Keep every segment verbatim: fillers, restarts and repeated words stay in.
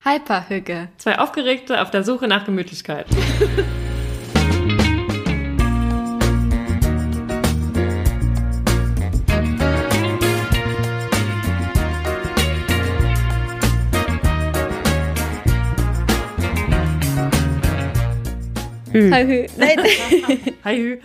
Hyperhügge. Zwei Aufgeregte auf der Suche nach Gemütlichkeit. Hü. Hi, Hü. Nein. Hi, Hü.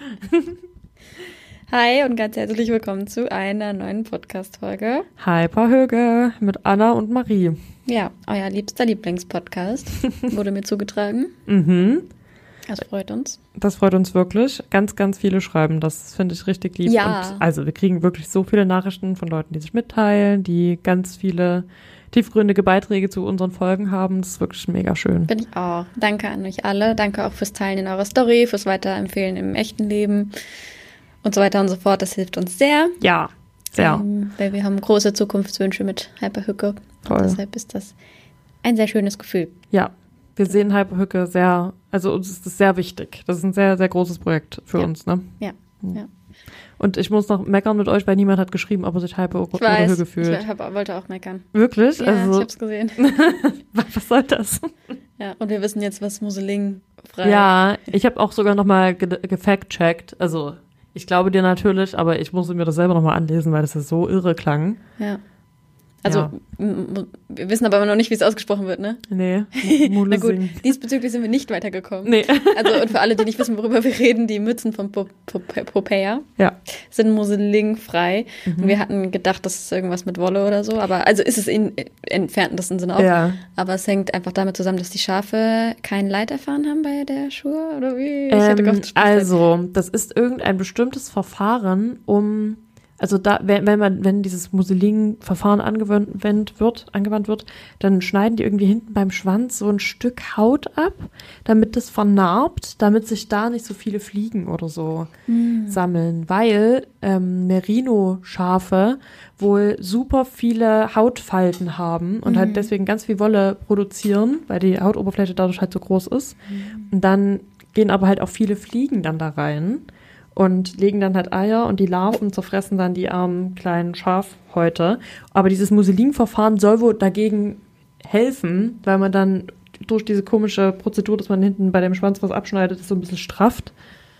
Hi und ganz herzlich willkommen zu einer neuen Podcast-Folge. Hyperhügge mit Anna und Marie. Ja, euer liebster Lieblingspodcast wurde mir zugetragen. Mhm. Das freut uns. Das freut uns wirklich. Ganz, ganz viele schreiben das. Das finde ich richtig lieb. Ja. Und also wir kriegen wirklich so viele Nachrichten von Leuten, die sich mitteilen, die ganz viele tiefgründige Beiträge zu unseren Folgen haben. Das ist wirklich mega schön. Bin ich auch. Danke an euch alle. Danke auch fürs Teilen in eurer Story, fürs Weiterempfehlen im echten Leben und so weiter und so fort. Das hilft uns sehr. Ja, sehr. Ähm, weil wir haben große Zukunftswünsche mit Hyperhügge. Toll. Und deshalb ist das ein sehr schönes Gefühl. Ja, wir sehen Hyperhügge sehr, also uns ist das sehr wichtig. Das ist ein sehr, sehr großes Projekt für ja. uns, ne? Ja, ja. Und ich muss noch meckern mit euch, weil niemand hat geschrieben, ob er sich Hyperhügge fühlt. Ich hab, wollte auch meckern. Wirklich? Ja, also, ich hab's gesehen. Was soll das? Ja, und wir wissen jetzt, was Museling frei. Ja, ich habe auch sogar nochmal ge- gefact-checkt. Also, ich glaube dir natürlich, aber ich musste mir das selber nochmal anlesen, weil das ja so irre klang. Ja. Also, Ja. m- m- wir wissen aber immer noch nicht, wie es ausgesprochen wird, ne? Nee, Na gut, Mulesing. diesbezüglich sind wir nicht weitergekommen. Nee. Also, und für alle, die nicht wissen, worüber wir reden, die Mützen von Po- Po- Popea Ja. sind muselingfrei. Mhm. Und wir hatten gedacht, das ist irgendwas mit Wolle oder so. Aber, also ist es in entferntesten Sinne auch. Ja. Aber es hängt einfach damit zusammen, dass die Schafe kein Leid erfahren haben bei der Schuhe, oder wie? Ich hatte Ähm, gehofft, das stimmt. also, das ist irgendein bestimmtes Verfahren, um, also da, wenn, wenn man, wenn dieses Museling-Verfahren angewandt wird, angewandt wird, dann schneiden die irgendwie hinten beim Schwanz so ein Stück Haut ab, damit das vernarbt, damit sich da nicht so viele Fliegen oder so Hm. sammeln, weil ähm, Merino-Schafe wohl super viele Hautfalten haben und Mhm. halt deswegen ganz viel Wolle produzieren, weil die Hautoberfläche dadurch halt so groß ist. Und dann gehen aber halt auch viele Fliegen dann da rein und legen dann halt Eier und die Larven zerfressen dann die armen kleinen Schafhäute. Aber dieses Muselin-Verfahren soll wohl dagegen helfen, weil man dann durch diese komische Prozedur, dass man hinten bei dem Schwanz was abschneidet, das so ein bisschen strafft.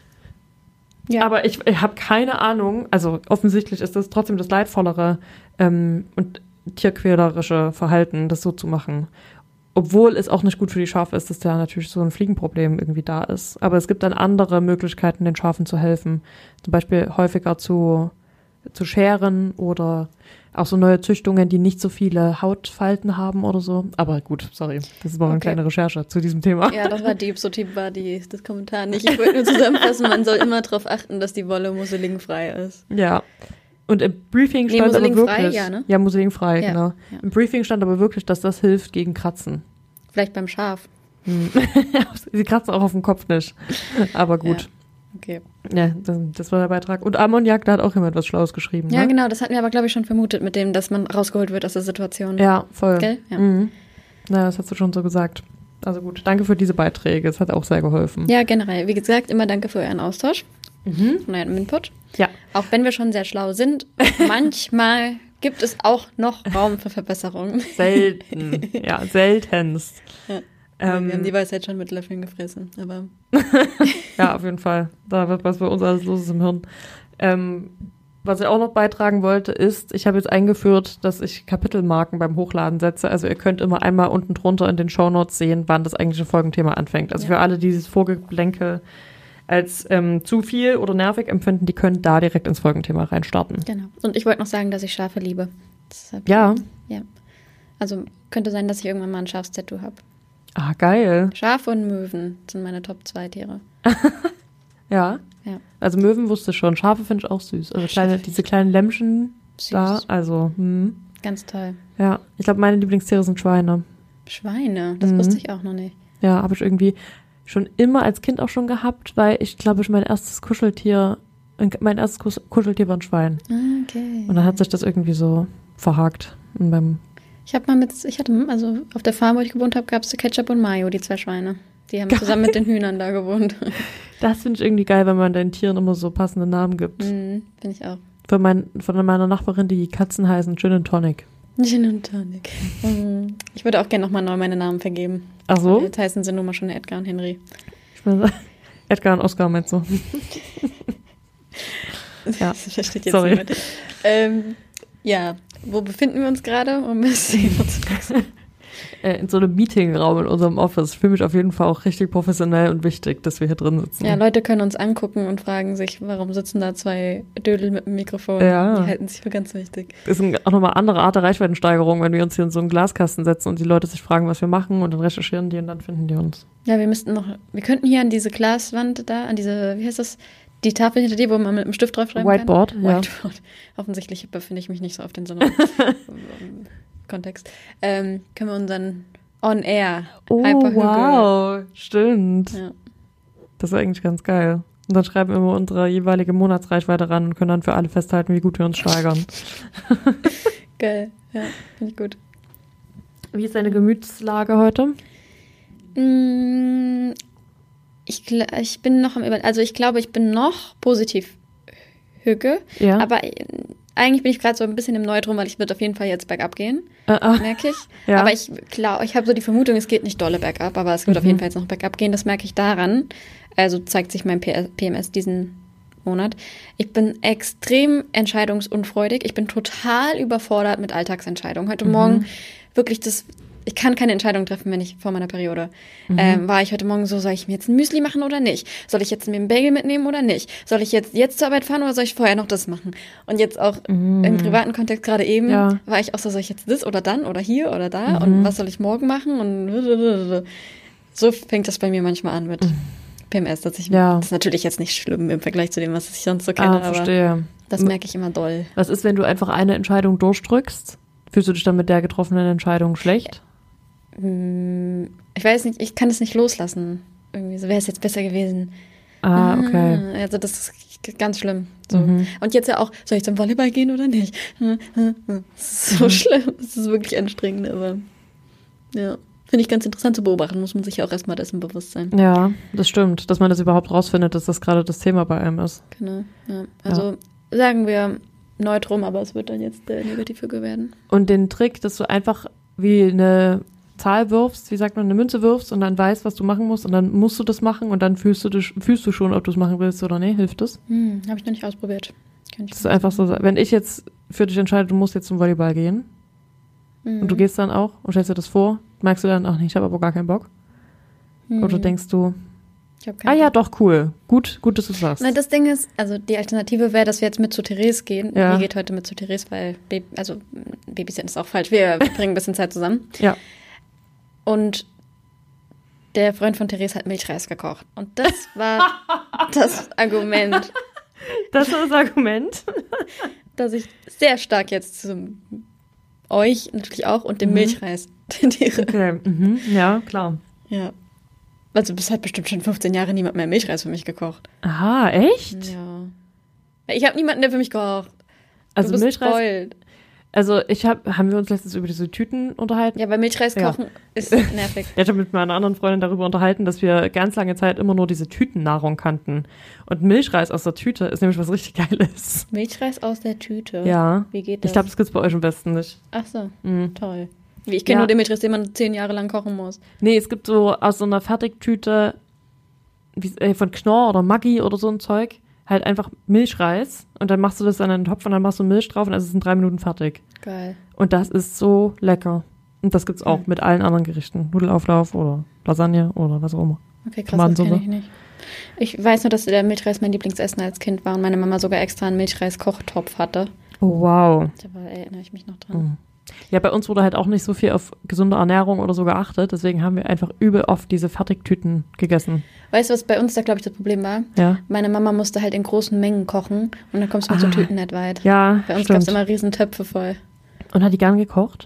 Ja. Aber ich, ich habe keine Ahnung, also offensichtlich ist das trotzdem das leidvollere ähm, und tierquälerische Verhalten, das so zu machen. Obwohl es auch nicht gut für die Schafe ist, dass da natürlich so ein Fliegenproblem irgendwie da ist. Aber es gibt dann andere Möglichkeiten, den Schafen zu helfen. Zum Beispiel häufiger zu, zu scheren oder auch so neue Züchtungen, die nicht so viele Hautfalten haben oder so. Aber gut, sorry, das ist mal eine Okay. kleine Recherche zu diesem Thema. Ja, das war deep, so deep war die, das Kommentar nicht. Ich wollte nur zusammenfassen, man soll immer darauf achten, dass die Wolle muselingfrei ist. Ja. Und im Briefing Nee, stand aber muselingfrei, wirklich, ja, ne? ja, muselingfrei, Ja, genau. ja. Im Briefing stand aber wirklich, dass das hilft gegen Kratzen. Vielleicht beim Schaf. Hm. Sie kratzen auch auf dem Kopf nicht. Aber gut. Okay. Ja, das, das war der Beitrag. Und Ammoniak, da hat auch jemand was Schlaues geschrieben. Ja, ne? genau, das hatten wir aber, glaube ich, schon vermutet mit dem, dass man rausgeholt wird aus der Situation. Ja, voll. Gell? Ja. Mhm. Ja, das hast du schon so gesagt. Also gut, danke für diese Beiträge. Es hat auch sehr geholfen. Ja, generell. Wie gesagt, immer danke für euren Austausch Mhm. und euren Input. Ja. Auch wenn wir schon sehr schlau sind, manchmal gibt es auch noch Raum für Verbesserungen. Selten. Ja, seltenst. Ja. Ähm, wir haben die Weisheit schon mit Löffeln gefressen, aber Ja, auf jeden Fall. Da wird was bei uns alles los ist im Hirn. Ähm, was ich auch noch beitragen wollte, ist, ich habe jetzt eingeführt, dass ich Kapitelmarken beim Hochladen setze. Also ihr könnt immer einmal unten drunter in den Shownotes sehen, wann das eigentliche Folgenthema anfängt. Also Ja. für alle, die dieses Vorgeblänkel als ähm, zu viel oder nervig empfinden, die können da direkt ins Folgenthema reinstarten. genau. Und ich wollte noch sagen, dass ich Schafe liebe. Deshalb, Ja. Ja. Also könnte sein, dass ich irgendwann mal ein Schafstattoo habe. Ah, geil. Schafe und Möwen sind meine Top zwei Tiere. Ja. Ja. Also Möwen wusste ich schon. Schafe finde ich auch süß. Also kleine, diese kleinen Lämmchen Süß. da, also, hm. Ganz toll. Ja. Ich glaube, meine Lieblingstiere sind Schweine. Schweine, das Mhm. wusste ich auch noch nicht. Ja, habe ich irgendwie schon immer als Kind auch schon gehabt, weil ich glaube, ich mein erstes Kuscheltier, mein erstes Kus- Kuscheltier war ein Schwein. Ah, okay. Und dann hat sich das irgendwie so verhakt. Und beim, Ich habe mal mit, ich hatte, also auf der Farm, wo ich gewohnt habe, gab es Ketchup und Mayo, die zwei Schweine. Die haben Geil. zusammen mit den Hühnern da gewohnt. das finde ich irgendwie geil, wenn man den Tieren immer so passende Namen gibt. Mhm, finde ich auch. Von, mein, von meiner Nachbarin, die Katzen heißen Gin and Tonic. Gin und Tonic. Mhm. Ich würde auch gerne nochmal neu meine Namen vergeben. Ach so? Jetzt heißen sie nun mal schon Edgar und Henry. Ich meine, Edgar und Oscar meinst du? Ja. Das versteht jetzt Sorry. niemand. Ähm, ja, wo befinden wir uns gerade? Um es Äh, in so einem Meetingraum in unserem Office. Ich fühle mich auf jeden Fall auch richtig professionell und wichtig, dass wir hier drin sitzen. Ja, Leute können uns angucken und fragen sich, warum sitzen da zwei Dödel mit dem Mikrofon? Ja. Die halten sich für ganz wichtig. Das ist ein, auch nochmal eine andere Art der Reichweitensteigerung, wenn wir uns hier in so einen Glaskasten setzen und die Leute sich fragen, was wir machen und dann recherchieren die und dann finden die uns. Ja, wir müssten noch, wir könnten hier an diese Glaswand da, an diese, wie heißt das, die Tafel hinter dir, wo man mit einem Stift draufschreiben Whiteboard, kann. ja. Whiteboard. Offensichtlich befinde ich mich nicht so oft in so einem Kontext. Ähm, können wir unseren On-Air Oh, Hyperhügel. wow, stimmt. Ja. Das ist eigentlich ganz geil. Und dann schreiben wir immer unsere jeweilige Monatsreichweite ran und können dann für alle festhalten, wie gut wir uns steigern. Geil, ja, finde ich gut. Wie ist deine Gemütslage heute? Mm, Ich, gl- ich bin noch am Über... Also ich glaube, ich bin noch positiv Hüge, Ja. aber äh, eigentlich bin ich gerade so ein bisschen im Neutrum, weil ich wird auf jeden Fall jetzt bergab gehen, Äh, ah, merke ich. Ja. Aber ich, klar, ich habe so die Vermutung, es geht nicht dolle bergab, aber es wird Mhm. auf jeden Fall jetzt noch bergab gehen, das merke ich daran. Also zeigt sich mein P M S diesen Monat. Ich bin extrem entscheidungsunfreudig. Ich bin total überfordert mit Alltagsentscheidungen. Heute Mhm. Morgen wirklich das... Ich kann keine Entscheidung treffen, wenn ich vor meiner Periode Mhm. ähm, war ich heute Morgen so, soll ich mir jetzt ein Müsli machen oder nicht? Soll ich jetzt mir einen Bagel mitnehmen oder nicht? Soll ich jetzt jetzt zur Arbeit fahren oder soll ich vorher noch das machen? Und jetzt auch Mhm. im privaten Kontext gerade eben Ja. war ich auch so, soll ich jetzt das oder dann oder hier oder da? Mhm. Und was soll ich morgen machen? Und so fängt das bei mir manchmal an mit P M S. Dass ich, Ja. Das ist natürlich jetzt nicht schlimm im Vergleich zu dem, was ich sonst so kenne, ah, aber verstehe. das merke ich immer doll. Was ist, wenn du einfach eine Entscheidung durchdrückst? Fühlst du dich dann mit der getroffenen Entscheidung schlecht? Hm, Ich weiß nicht, ich kann es nicht loslassen. Irgendwie so wäre es jetzt besser gewesen. Ah, okay. Ah, Also das ist ganz schlimm. So. Mhm. Und jetzt ja auch, soll ich zum Volleyball gehen oder nicht? Das ist so Mhm. schlimm. Das ist wirklich anstrengend, aber ja. Finde ich ganz interessant zu beobachten, muss man sich ja auch erstmal dessen bewusst sein. Ja, das stimmt, dass man das überhaupt rausfindet, dass das gerade das Thema bei einem ist. Genau. Ja. Also sagen wir neutrum, aber es wird dann jetzt der Negativhügel werden. Und den Trick, dass du einfach wie eine Zahl wirfst, wie sagt man, eine Münze wirfst und dann weißt, was du machen musst und dann musst du das machen und dann fühlst du dich, fühlst du schon, ob du es machen willst oder nicht, hilft das? Hm, Habe ich noch nicht ausprobiert. Kann ich Das ist einfach so, wenn ich jetzt für dich entscheide, du musst jetzt zum Volleyball gehen Mhm. und du gehst dann auch und stellst dir das vor, merkst du dann, ach nee, ich habe aber gar keinen Bock. Mhm. Oder denkst du, Ich hab ah keinen ja, Bock. doch, cool, gut, gut, dass du sagst. Nein, das Ding ist, also die Alternative wäre, dass wir jetzt mit zu Therese gehen. Ja. Ihr geht heute mit zu Therese, weil, Baby, also Babysitten ist auch falsch, wir verbringen ein bisschen Zeit zusammen. Ja. Und der Freund von Therese hat Milchreis gekocht. Und das war das Argument, Das ist das Argument. dass ich sehr stark jetzt zu euch natürlich auch und dem Mhm. Milchreis tendiere. Okay, mhm. Ja, klar. Ja. Also bis hat bestimmt schon fünfzehn Jahre niemand mehr Milchreis für mich gekocht. Aha, echt? Ja. Ich habe niemanden, der für mich kocht. Also du bist Milchreis, spoiled. also ich habe, haben wir uns letztens über diese Tüten unterhalten? Ja, weil Milchreis Ja. kochen ist nervig. Ich habe mit meiner anderen Freundin darüber unterhalten, dass wir ganz lange Zeit immer nur diese Tütennahrung kannten. Und Milchreis aus der Tüte ist nämlich was richtig Geiles. Milchreis aus der Tüte. Ja. Wie geht das? Ich glaube, das gibt's bei euch am besten nicht. Ach so, Mhm. toll. Wie, ich kenne Ja. nur den Milchreis, den man zehn Jahre lang kochen muss. Nee, es gibt so aus so einer Fertigtüte wie, äh, von Knorr oder Maggi oder so ein Zeug, halt einfach Milchreis und dann machst du das in einen Topf und dann machst du Milch drauf und dann ist es in drei Minuten fertig. Geil. Und das ist so lecker. Und das gibt's auch Mhm. mit allen anderen Gerichten. Nudelauflauf oder Lasagne oder was auch immer. Okay, krass, das Tomatensuppe. kenne ich nicht. Ich weiß nur, dass der Milchreis mein Lieblingsessen als Kind war und meine Mama sogar extra einen Milchreis-Kochtopf hatte. Oh, wow. Da war- erinnere ich mich noch dran. Mhm. Ja, bei uns wurde halt auch nicht so viel auf gesunde Ernährung oder so geachtet. Deswegen haben wir einfach übel oft diese Fertigtüten gegessen. Weißt du, was bei uns da, glaube ich, das Problem war? Ja, Meine Mama musste halt in großen Mengen kochen und dann kommst du mit so Ah. Tüten nicht weit. ja, Bei uns gab es stimmt. immer riesen Töpfe voll. Und hat die gern gekocht?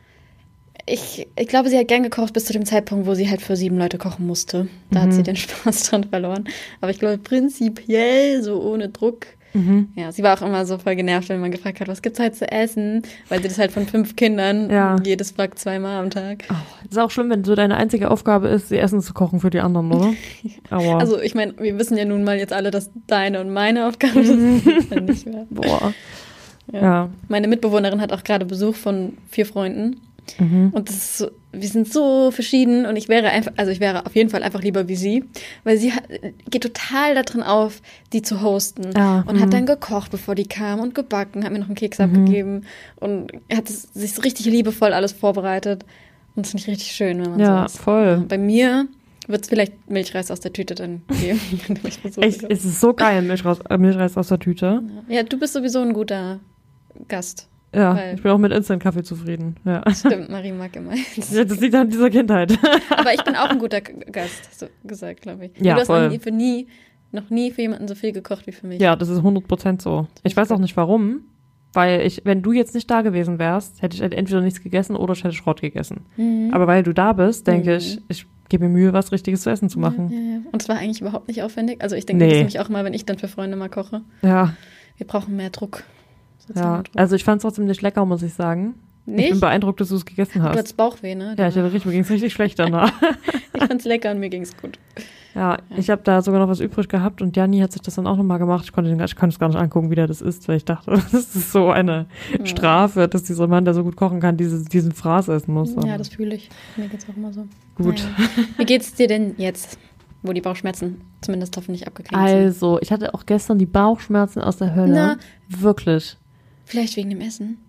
Ich, ich glaube, sie hat gern gekocht bis zu dem Zeitpunkt, wo sie halt für sieben Leute kochen musste. Da hat Mhm. sie den Spaß dran verloren. Aber ich glaube, prinzipiell, so ohne Druck. Mhm. Ja, sie war auch immer so voll genervt, wenn man gefragt hat, was gibt's heute zu essen? Weil sie das halt von fünf Kindern, Ja. jedes fragt zweimal am Tag. Oh, ist auch schlimm, wenn so deine einzige Aufgabe ist, ihr Essen zu kochen für die anderen, oder? Aber, Also ich meine, wir wissen ja nun mal jetzt alle, dass deine und meine Aufgabe ist. Das ist ja nicht wahr. boah. Ja. Ja. Meine Mitbewohnerin hat auch gerade Besuch von vier Freunden. Mhm. Und das ist so, wir sind so verschieden und ich wäre einfach, also ich wäre auf jeden Fall einfach lieber wie sie, weil sie hat, geht total da drin auf, die zu hosten Ah, und mhm. hat dann gekocht, bevor die kam und gebacken, hat mir noch einen Keks Mhm. abgegeben und hat es, sich so richtig liebevoll alles vorbereitet und das finde ich richtig schön, wenn man Ja, so ist. voll. Bei mir wird es vielleicht Milchreis aus der Tüte dann geben. wenn du mich besuchen Echt, kommst. es ist so geil, Milchreis, äh, Milchreis aus der Tüte. Ja, du bist sowieso ein guter Gast. Ja, Weil- ich bin auch mit Instant-Kaffee zufrieden. Ja. Stimmt, Marie mag immer. Ja, das liegt an dieser Kindheit. Aber ich bin auch ein guter G- Gast, hast du gesagt, glaube ich. Ja, du hast voll. noch nie, für nie, noch nie für jemanden so viel gekocht wie für mich. Ja, das ist hundert Prozent so. Ich weiß auch nicht warum, weil ich, wenn du jetzt nicht da gewesen wärst, hätte ich halt entweder nichts gegessen oder ich hätte Schrott gegessen. Mhm. Aber weil du da bist, denke Mhm. ich, ich gebe mir Mühe, was Richtiges zu essen zu machen. Ja, ja. Und es war eigentlich überhaupt nicht aufwendig. Also ich denke Nee. das nämlich auch mal, wenn ich dann für Freunde mal koche. Ja, Wir brauchen mehr Druck. ja. Sozialen Druck. Also ich fand es trotzdem nicht lecker, muss ich sagen. Ich bin Nicht? beeindruckt, dass du es gegessen Du hast. hattest Bauchweh, ne? Ja, ich hatte richtig, mir ging es richtig schlecht danach. Ich fand's lecker und mir ging's gut. Ja, ich habe da sogar noch was übrig gehabt und Janni hat sich das dann auch nochmal gemacht. Ich konnte, den, ich konnte es gar nicht angucken, wie der das isst, weil ich dachte, das ist so eine Ja. Strafe, dass dieser Mann, der so gut kochen kann, diese, diesen Fraß essen muss. Ja, Aber das fühle ich. Mir geht's auch immer so. gut. Naja. Wie geht's dir denn jetzt, wo die Bauchschmerzen zumindest hoffentlich abgeklingt sind? Also, ich hatte auch gestern die Bauchschmerzen aus der Hölle. Na. Wirklich. Vielleicht wegen dem Essen?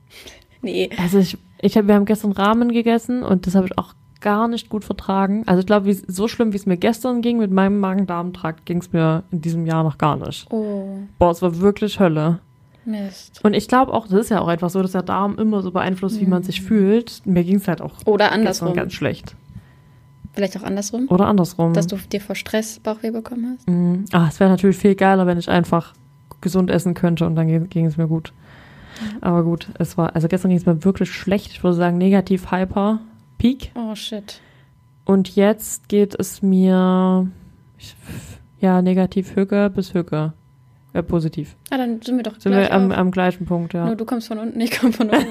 Nee. Also ich, ich hab, wir haben gestern Ramen gegessen und das habe ich auch gar nicht gut vertragen. Also ich glaube, wie- so schlimm, wie es mir gestern ging mit meinem Magen-Darm-Trakt, ging es mir in diesem Jahr noch gar nicht. Oh, Boah, es war wirklich Hölle. Mist. Und ich glaube auch, das ist ja auch einfach so, dass der Darm immer so beeinflusst, wie man sich fühlt. Mir ging es halt auch Oder gestern andersrum. ganz schlecht. Vielleicht auch andersrum, Oder andersrum. dass du dir vor Stress Bauchweh bekommen hast. Mhm. Ah, es wäre natürlich viel geiler, wenn ich einfach gesund essen könnte und dann ging, ging es mir gut. Aber gut, es war, also gestern ging es mir wirklich schlecht. Ich würde sagen, negativ, hyper, peak. Oh, shit. Und jetzt geht es mir, ich, ja, negativ Höhe bis Höhe. Äh, positiv. Ah, dann sind wir doch Sind gleich wir am, auf. am gleichen Punkt, ja. Nur du kommst von unten, ich komme von oben.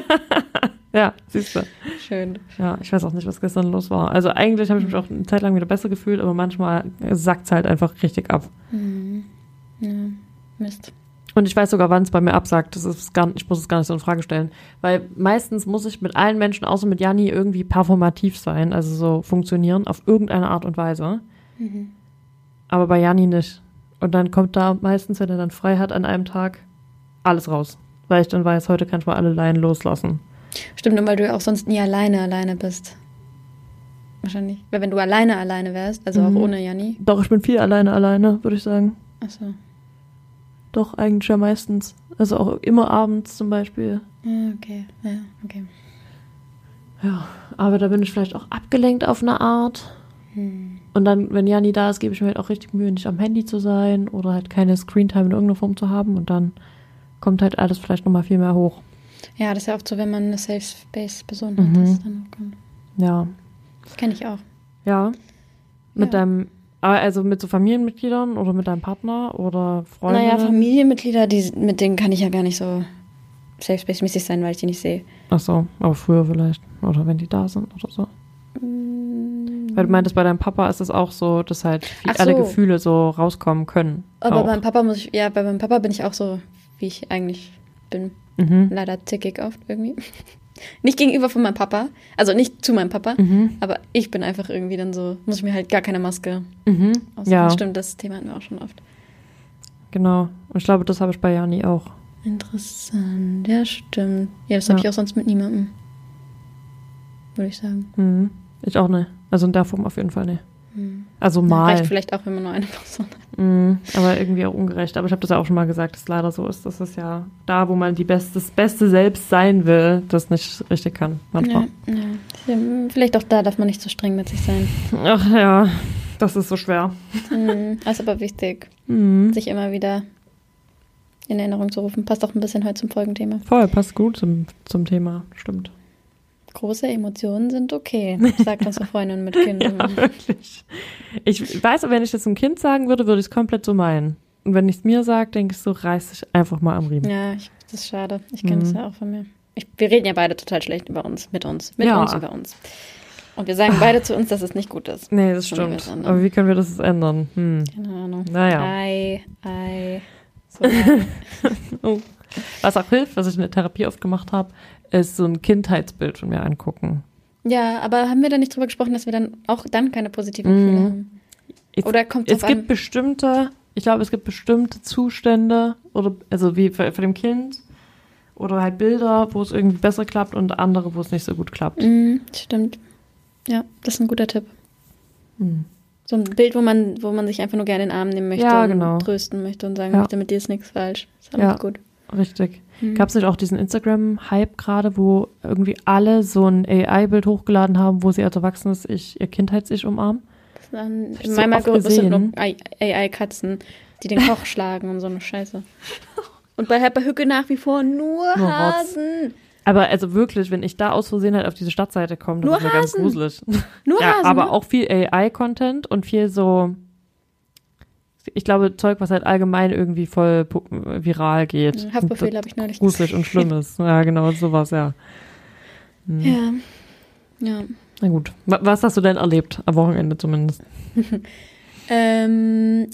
Ja, siehst du. Schön. Ja, ich weiß auch nicht, was gestern los war. Also eigentlich habe ich mich auch eine Zeit lang wieder besser gefühlt, aber manchmal sackt es halt einfach richtig ab. Mhm. Ja, Mist. Und ich weiß sogar, wann es bei mir absagt. Das ist gar, ich muss es gar nicht so in Frage stellen. Weil meistens muss ich mit allen Menschen, außer mit Janni, irgendwie performativ sein, also so funktionieren, auf irgendeine Art und Weise. Mhm. Aber bei Janni nicht. Und dann kommt da meistens, wenn er dann frei hat an einem Tag, alles raus. Weil ich dann weiß, heute kann ich mal alle Leinen loslassen. Stimmt, und weil du ja auch sonst nie alleine alleine bist. Wahrscheinlich. Weil wenn du alleine alleine wärst, also Mhm. auch ohne Janni. Doch, ich bin viel alleine alleine, würde ich sagen. Achso. Doch, eigentlich ja meistens. Also auch immer abends zum Beispiel. Ja, okay. Ja, okay. Ja, aber da bin ich vielleicht auch abgelenkt auf eine Art. Hm. Und dann, wenn Janni da ist, gebe ich mir halt auch richtig Mühe, nicht am Handy zu sein oder halt keine Screentime in irgendeiner Form zu haben. Und dann kommt halt alles vielleicht nochmal viel mehr hoch. Ja, das ist ja oft so, wenn man eine Safe Space Person Mhm. hat. Das dann auch kommt. Ja. Das kenne ich auch. Ja. Mit Ja. deinem, aber also mit so Familienmitgliedern oder mit deinem Partner oder Freunden? Naja, Familienmitglieder, die, mit denen kann ich ja gar nicht so Safe Space-mäßig sein, weil ich die nicht sehe. Ach so, aber früher vielleicht. Oder wenn die da sind oder so. Weil du meintest, bei deinem Papa ist es auch so, dass halt viel, Ach so. alle Gefühle so rauskommen können. Aber auch. beim Papa muss ich, ja, bei meinem Papa bin ich auch so, wie ich eigentlich bin. Mhm. Leider tickig oft irgendwie. Nicht gegenüber von meinem Papa, also nicht zu meinem Papa, Mhm. aber ich bin einfach irgendwie dann so, muss ich mir halt gar keine Maske Mhm. aussuchen. Ja, Stimmt, das Thema hatten wir auch schon oft. genau. Und ich glaube, das habe ich bei Janni auch. Interessant, ja, stimmt. Ja, das habe Ja. ich auch sonst mit niemandem, würde ich sagen. Mhm. Ich auch nicht. Also in der Form auf jeden Fall nicht. Hm. Also Ja, mal. reicht vielleicht auch, wenn man nur eine Person hat. Mhm. Aber irgendwie auch ungerecht. Aber ich habe das ja auch schon mal gesagt, dass es leider so ist, dass es ja da, wo man die best, das beste Selbst sein will, das nicht richtig kann. Manchmal. Ja, ja. Ja, vielleicht auch da darf man nicht so streng mit sich sein. Ach ja, das ist so schwer. Mhm. Das ist aber wichtig, Mhm. sich immer wieder in Erinnerung zu rufen. Passt auch ein bisschen heute zum Folgenthema. Voll, passt gut zum, zum Thema. Stimmt. Große Emotionen sind okay, sagt unsere Freundin mit Kind. Ja, wirklich. Ich weiß, wenn ich das einem Kind sagen würde, würde ich es komplett so meinen. Und wenn ich es mir sage, denke ich so, reiß dich einfach mal am Riemen. Ja, ich, das ist schade. Ich kenne Mhm. das ja auch von mir. Ich, wir reden ja beide total schlecht über uns, mit uns, mit Ja. uns, über uns. Und wir sagen beide zu uns, dass es nicht gut ist. Nee, das Von jeweils stimmt. anderen. Aber wie können wir das jetzt ändern? Hm. Keine Ahnung. Naja. Ei, ei. So, oh. Was auch hilft, was ich in der Therapie oft gemacht habe, ist so ein Kindheitsbild von mir angucken. ja, aber haben wir da nicht drüber gesprochen, dass wir dann auch dann keine positiven Gefühle Mm. haben? Es, Oder kommt es gibt bestimmte, ich glaube, es gibt bestimmte Zustände, oder also wie für, für dem Kind, oder halt Bilder, wo es irgendwie besser klappt und andere, wo es nicht so gut klappt. Mm, stimmt. Ja, das ist ein guter Tipp. Mm. So ein Bild, wo man, wo man sich einfach nur gerne in den Arm nehmen möchte Ja, und genau. trösten möchte und sagen Ja. möchte, mit dir ist nichts falsch. Ist alles Ja. gut. Richtig. Mhm. Gab es nicht auch diesen Instagram-Hype gerade, wo irgendwie alle so ein A I-Bild hochgeladen haben, wo sie als erwachsenes Ich, ihr Kindheits-Ich umarmen? Dann, Hab ich in so meinem oft Algorithmus sind gesehen. nur A I-Katzen, die den Koch schlagen und so eine Scheiße. Und bei Herr Hücke nach wie vor nur Nur Rotz. Hasen. Aber also wirklich, wenn ich da aus Versehen halt auf diese Stadtseite komme, das Nur ist mir ganz Hasen. gruselig. Nur Ja, Hasen. aber ne? auch viel A I-Content und viel so, ich glaube, Zeug, was halt allgemein irgendwie voll pu- viral geht. Haftbefehl Und habe ich neulich gruselig und schlimm ist. Ja, genau, sowas, ja. Hm. Ja. Ja. Na gut. Wa- Was hast du denn erlebt? Am Wochenende zumindest. Ähm,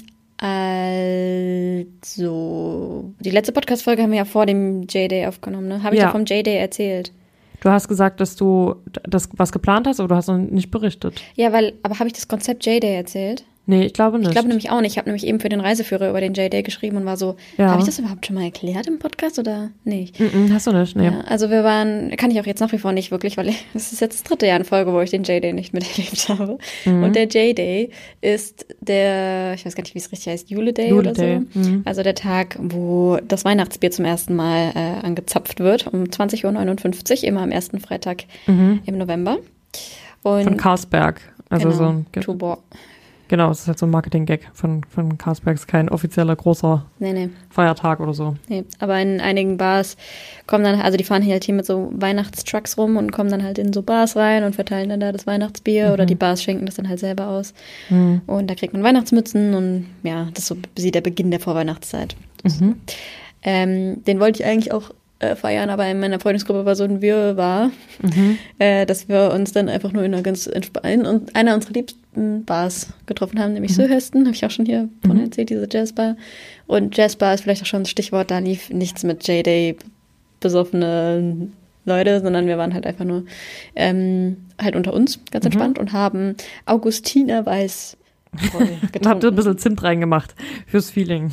also, die letzte Podcast-Folge haben wir ja vor dem J-Day aufgenommen, ne? Habe ich Ja. ja vom J-Day erzählt. Du hast gesagt, dass du das was geplant hast, aber du hast noch nicht berichtet. Ja, weil, aber habe ich das Konzept J-Day erzählt? Nee, ich glaube nicht. Ich glaube nämlich auch nicht. Ich habe nämlich eben für den Reiseführer über den J-Day geschrieben und war so, Ja. habe ich das überhaupt schon mal erklärt im Podcast oder nicht? Mm-mm, hast du nicht, nee. Ja, also wir waren, kann ich auch jetzt nach wie vor nicht wirklich, weil ich, das ist jetzt das dritte Jahr in Folge, wo ich den J-Day nicht miterlebt habe. Mhm. Und der J-Day ist der, ich weiß gar nicht, wie es richtig heißt, Jule-Day Jule oder so. Day, mhm. Also der Tag, wo das Weihnachtsbier zum ersten Mal äh, angezapft wird, um zwanzig Uhr neunundfünfzig, immer am ersten Freitag Mhm. im November. Und Von Carlsberg. Also genau, so ein, ge- Tuborg. genau, es ist halt so ein Marketing-Gag von, von Carlsberg. Ist kein offizieller großer Nee, nee. Feiertag oder so. Nee, aber in einigen Bars kommen dann, also die fahren hier halt hier mit so Weihnachtstrucks rum und kommen dann halt in so Bars rein und verteilen dann da das Weihnachtsbier Mhm. oder die Bars schenken das dann halt selber aus. Mhm. Und da kriegt man Weihnachtsmützen und ja, das ist so sie der Beginn der Vorweihnachtszeit. Mhm. Ähm, den wollte ich eigentlich auch äh, feiern, aber in meiner Freundesgruppe war so ein Wirrwarr, Mhm. äh, dass wir uns dann einfach nur in einer ganz entspannten und einer unserer liebsten Bars getroffen haben, nämlich Mhm. Söhesten, habe ich auch schon hier von Mhm. erzählt, diese Jazzbar. Und Jazzbar ist vielleicht auch schon ein Stichwort, da lief nichts mit J-Day besoffene Leute, sondern wir waren halt einfach nur ähm, halt unter uns, ganz Mhm. entspannt und haben Augustiner Weiß voll Dann habt ihr getrunken. ein bisschen Zimt reingemacht fürs Feeling.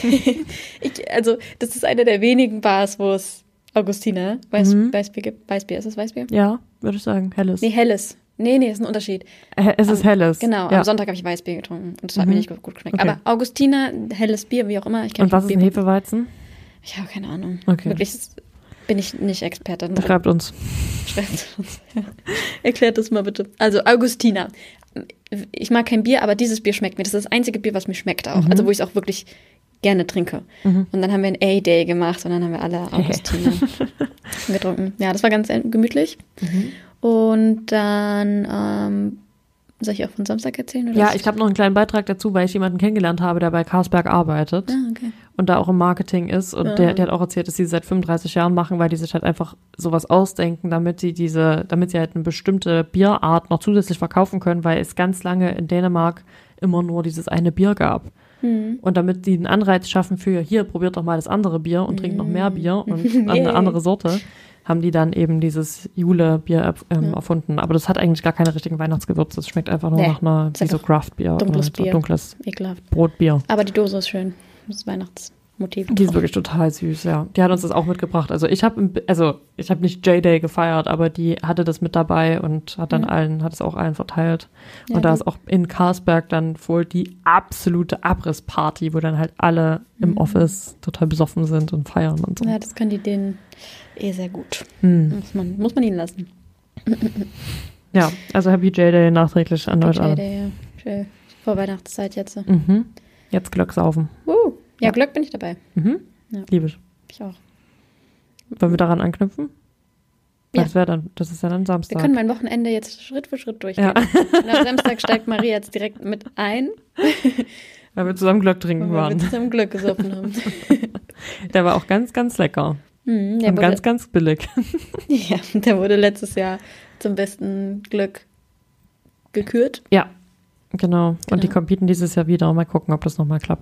ich, also das ist eine der wenigen Bars, wo es Augustiner Weiß, Mhm. Weißbier gibt. Weißbier, ist es Weißbier? Ja, würde ich sagen. Helles. Nee, helles. Nee, nee, ist ein Unterschied. Äh, Es ist Am- helles. Genau, Ja. am Sonntag habe ich Weißbier getrunken und das hat Mhm. mir nicht gut, gut geschmeckt. Okay. Aber Augustiner, helles Bier, wie auch immer. Ich kenn Und was ist mich ein mit Bier- Hefeweizen? Ich habe keine Ahnung. Okay. Wirklich bin ich nicht Expertin. Schreibt uns. Schreibt uns. Ja. Erklärt das mal bitte. Also Augustiner. Ich mag kein Bier, aber dieses Bier schmeckt mir. Das ist das einzige Bier, was mir schmeckt auch. Mhm. Also wo ich es auch wirklich gerne trinke. Mhm. Und dann haben wir einen A-Day gemacht und dann haben wir alle Augustiner getrunken. Ja, das war ganz gemütlich. Mhm. Und dann, ähm, soll ich auch von Samstag erzählen? Oder Ja, ist- ich habe noch einen kleinen Beitrag dazu, weil ich jemanden kennengelernt habe, der bei Carlsberg arbeitet Ah, okay. und da auch im Marketing ist. Und Ja. der, der hat auch erzählt, dass sie seit fünfunddreißig Jahren machen, weil die sich halt einfach sowas ausdenken, damit sie diese, damit sie halt eine bestimmte Bierart noch zusätzlich verkaufen können, weil es ganz lange in Dänemark immer nur dieses eine Bier gab. Hm. Und damit die einen Anreiz schaffen für, hier, probiert doch mal das andere Bier und trinkt noch mehr Bier und eine Yay. andere Sorte, haben die dann eben dieses Jule-Bier ähm, Ja. erfunden. Aber das hat eigentlich gar keine richtigen Weihnachtsgewürze. Es schmeckt einfach nur Nee, nach einer, ist wie so einfach Craft-Bier. dunkles oder so Bier. dunkles Ekelhaft. Brotbier. Aber die Dose ist schön. Das Weihnachtsmotiv. Die ist wirklich total süß, ja. Die hat uns das auch mitgebracht. Also ich habe also ich habe nicht J-Day gefeiert, aber die hatte das mit dabei und hat dann Mhm. allen, hat es auch allen verteilt. Ja, und da die- ist auch in Carlsberg dann wohl die absolute Abrissparty, wo dann halt alle im Mhm. Office total besoffen sind und feiern und so. Ja, das kann die denen eh sehr gut. Hm. Muss man, muss man ihnen lassen. Ja, also Happy J-Day nachträglich an euch alle. J-Day, ja. Schön. Vor Weihnachtszeit jetzt. Mhm. Jetzt Glück saufen. Uh, ja, Ja. Glück bin ich dabei. Mhm. Ja. Liebe ich. Ich auch. Wollen wir daran anknüpfen? Weil Ja. Das wäre dann, das ist ja dann Wir Samstag. können mein Wochenende jetzt Schritt für Schritt durchgehen. Ja. Und am Samstag steigt Maria jetzt direkt mit ein, Weil wir zusammen Glück trinken weil wir waren. zusammen Glück gesoffen haben. Der war auch ganz, ganz lecker. Mhm, der, Und wurde, ganz, ganz billig. ja, der wurde letztes Jahr zum besten Glück gekürt. Ja, genau. Und die Genau. competen dieses Jahr wieder. Mal gucken, ob das nochmal klappt.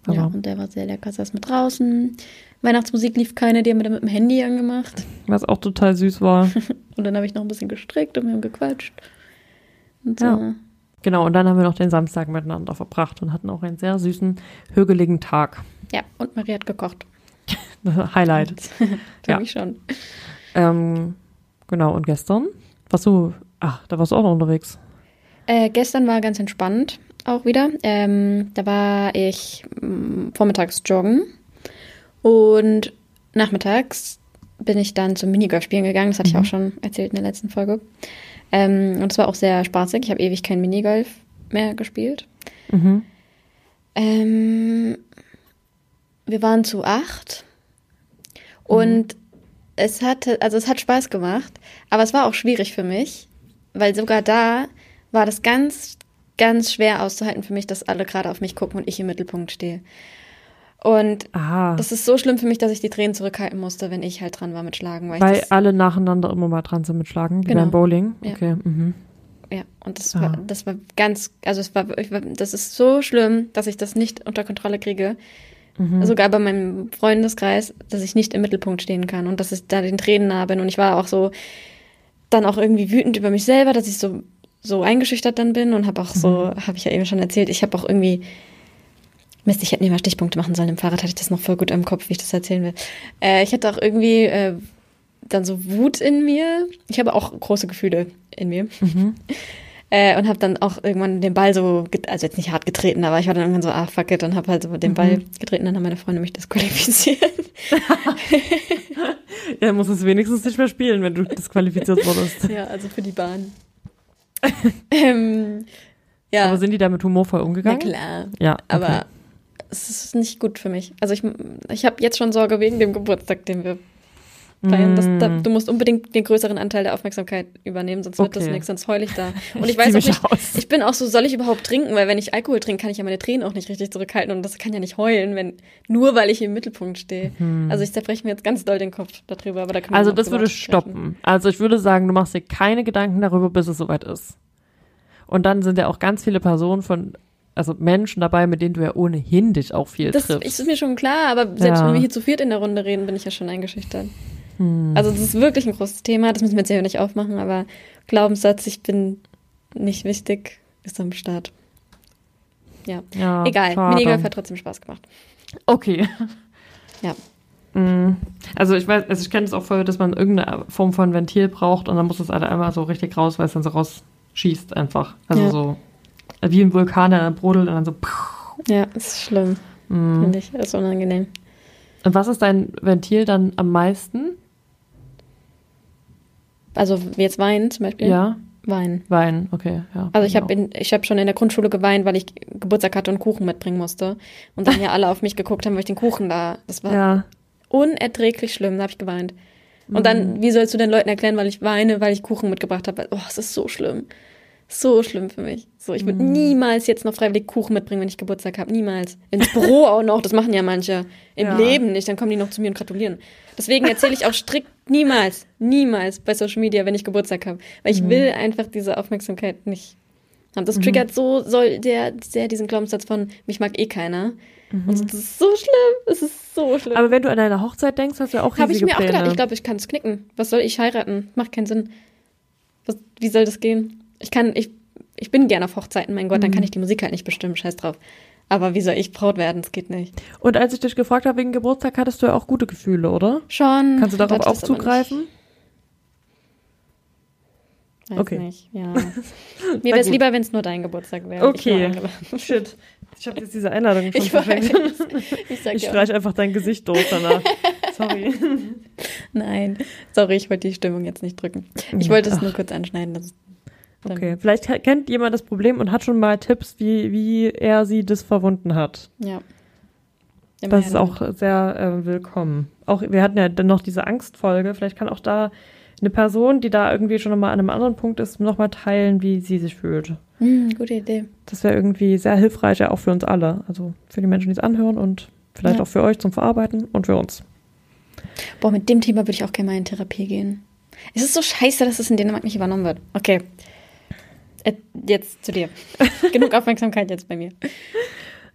Aber ja, und der war sehr lecker. Saß mit draußen. Weihnachtsmusik lief keine, die haben wir dann mit dem Handy angemacht. Was auch total süß war. Und dann habe ich noch ein bisschen gestrickt und wir haben gequatscht. Und so. Ja. Genau, und dann haben wir noch den Samstag miteinander verbracht und hatten auch einen sehr süßen, hügeligen Tag. Ja, und Marie hat gekocht. Highlight. Für Ja. mich schon. Ähm, genau, und gestern warst du, ach, da warst du auch noch unterwegs. Äh, gestern war ganz entspannt auch wieder. Ähm, da war ich m, vormittags joggen und nachmittags bin ich dann zum Minigolf spielen gegangen. Das hatte ich Mhm. auch schon erzählt in der letzten Folge. Ähm, und es war auch sehr spaßig. Ich habe ewig kein Minigolf mehr gespielt. Mhm. Ähm, wir waren zu acht und es hatte, also es hat Spaß gemacht, aber es war auch schwierig für mich, weil sogar da war das ganz, ganz schwer auszuhalten für mich, dass alle gerade auf mich gucken und ich im Mittelpunkt stehe. Und Aha, das ist so schlimm für mich, dass ich die Tränen zurückhalten musste, wenn ich halt dran war mit Schlagen. Weil, weil ich das, alle nacheinander immer mal dran sind mit Schlagen, wie Genau. beim Bowling. Ja. Okay, mhm. ja, und das Ah. war, das war ganz, also es war, ich war, das ist so schlimm, dass ich das nicht unter Kontrolle kriege. Mhm. Sogar bei meinem Freundeskreis, dass ich nicht im Mittelpunkt stehen kann und dass ich da den Tränen nah bin. Und ich war auch so dann auch irgendwie wütend über mich selber, dass ich so, so eingeschüchtert dann bin und habe auch so, habe ich ja eben schon erzählt, ich habe auch irgendwie, Mist, ich hätte mir mal Stichpunkte machen sollen. Im Fahrrad hatte ich das noch voll gut im Kopf, wie ich das erzählen will. Äh, ich hatte auch irgendwie äh, dann so Wut in mir. Ich habe auch große Gefühle in mir. Mhm. Äh, und habe dann auch irgendwann den Ball so, get- also jetzt nicht hart getreten, aber ich war dann irgendwann so, ah, fuck it, und habe halt so den Ball getreten. Dann haben meine Freunde mich disqualifiziert. Ja, muss es wenigstens nicht mehr spielen, wenn du disqualifiziert wurdest. Ja, also für die Bahn. ähm, ja, Aber sind die damit humorvoll na umgegangen? klar. Ja, okay. Aber es ist nicht gut für mich. Also ich, ich habe jetzt schon Sorge wegen dem Geburtstag, den wir feiern. Das, da, du musst unbedingt den größeren Anteil der Aufmerksamkeit übernehmen, sonst wird das Okay. nichts, sonst heul ich da. Und ich Ich weiß zieh auch mich nicht, aus. ich bin auch so, soll ich überhaupt trinken? Weil wenn ich Alkohol trinke, kann ich ja meine Tränen auch nicht richtig zurückhalten und das kann ja nicht heulen, wenn nur weil ich im Mittelpunkt stehe. Also ich zerbreche mir jetzt ganz doll den Kopf darüber, aber da können wir Also noch das drüber würde sprechen. stoppen. Also ich würde sagen, du machst dir keine Gedanken darüber, bis es soweit ist. Und dann sind ja auch ganz viele Personen von, also Menschen dabei, mit denen du ja ohnehin dich auch viel Das triffst. ist mir schon klar, aber selbst Ja. wenn wir hier zu viert in der Runde reden, bin ich ja schon eingeschüchtert. Also das ist wirklich ein großes Thema, das müssen wir jetzt hier nicht aufmachen, aber Glaubenssatz, ich bin nicht wichtig, ist am Start. Ja, Ja, egal. schade. Minigolf hat trotzdem Spaß gemacht. Okay. Ja. Mm. Also ich weiß, also ich kenne es auch voll, dass man irgendeine Form von Ventil braucht und dann muss das alle einmal so richtig raus, weil es dann so rausschießt einfach. Also Ja. so wie ein Vulkan, der dann brodelt und dann so. Ja, ist schlimm, Mm. finde ich. Ist unangenehm. Und was ist dein Ventil dann am meisten? Also jetzt weinen zum Beispiel. Ja, Weinen. Wein, okay, ja. Also ich genau. habe ich hab schon in der Grundschule geweint, weil ich Geburtstag hatte und Kuchen mitbringen musste. Und dann ja alle auf mich geguckt haben, weil ich den Kuchen da. Das war Ja, unerträglich schlimm, da habe ich geweint. Und dann, wie sollst du den Leuten erklären, weil ich weine, weil ich Kuchen mitgebracht habe? Oh, es ist so schlimm. So schlimm für mich. So, ich würde niemals jetzt noch freiwillig Kuchen mitbringen, wenn ich Geburtstag habe. Niemals. Ins Büro auch noch, das machen ja manche. Im Ja. Leben nicht, dann kommen die noch zu mir und gratulieren. Deswegen erzähle ich auch strikt niemals, niemals bei Social Media, wenn ich Geburtstag habe. Weil ich will einfach diese Aufmerksamkeit nicht haben. Das triggert so soll der, sehr diesen Glaubenssatz von, mich mag eh keiner. Und so, das ist so schlimm. Es ist so schlimm. aber wenn du an deine Hochzeit denkst, hast du ja auch riesige Habe ich mir Pläne. auch gedacht, ich glaube, ich kann es knicken. Was soll ich heiraten? Macht keinen Sinn. Was, wie soll das gehen? Ich kann, ich, ich bin gerne auf Hochzeiten, mein Gott, dann kann ich die Musik halt nicht bestimmen, scheiß drauf. Aber wie soll ich Braut werden? Das geht nicht. Und als ich dich gefragt habe wegen Geburtstag, hattest du ja auch gute Gefühle, oder? Schon. Kannst du darauf hatte auch das aber zugreifen? Nicht. Weiß Okay. nicht, ja. Mir wäre es gut. lieber, wenn es nur dein Geburtstag wäre. und ich nur Okay. eingeladen. Shit. Ich habe jetzt diese Einladung schon Ich weiß. verschenkt. Ich sag Ich ja auch, streiche einfach dein Gesicht durch danach. Sorry. nein. Sorry, ich wollte die Stimmung jetzt nicht drücken. Ich wollte es nur kurz anschneiden. Das dann- Okay, vielleicht kennt jemand das Problem und hat schon mal Tipps, wie, wie er sie das verwunden hat. Ja. Das ist Immerhin. auch sehr äh, willkommen. Auch wir hatten ja dann noch diese Angstfolge. Vielleicht kann auch da eine Person, die da irgendwie schon mal an einem anderen Punkt ist, nochmal teilen, wie sie sich fühlt. Hm, gute Idee. Das wäre irgendwie sehr hilfreich, ja auch für uns alle. Also für die Menschen, die es anhören und vielleicht Ja. auch für euch zum Verarbeiten und für uns. Boah, mit dem Thema würde ich auch gerne mal in Therapie gehen. Es ist so scheiße, dass es in Dänemark nicht übernommen wird. Okay. Äh, Jetzt zu dir. Genug Aufmerksamkeit jetzt bei mir.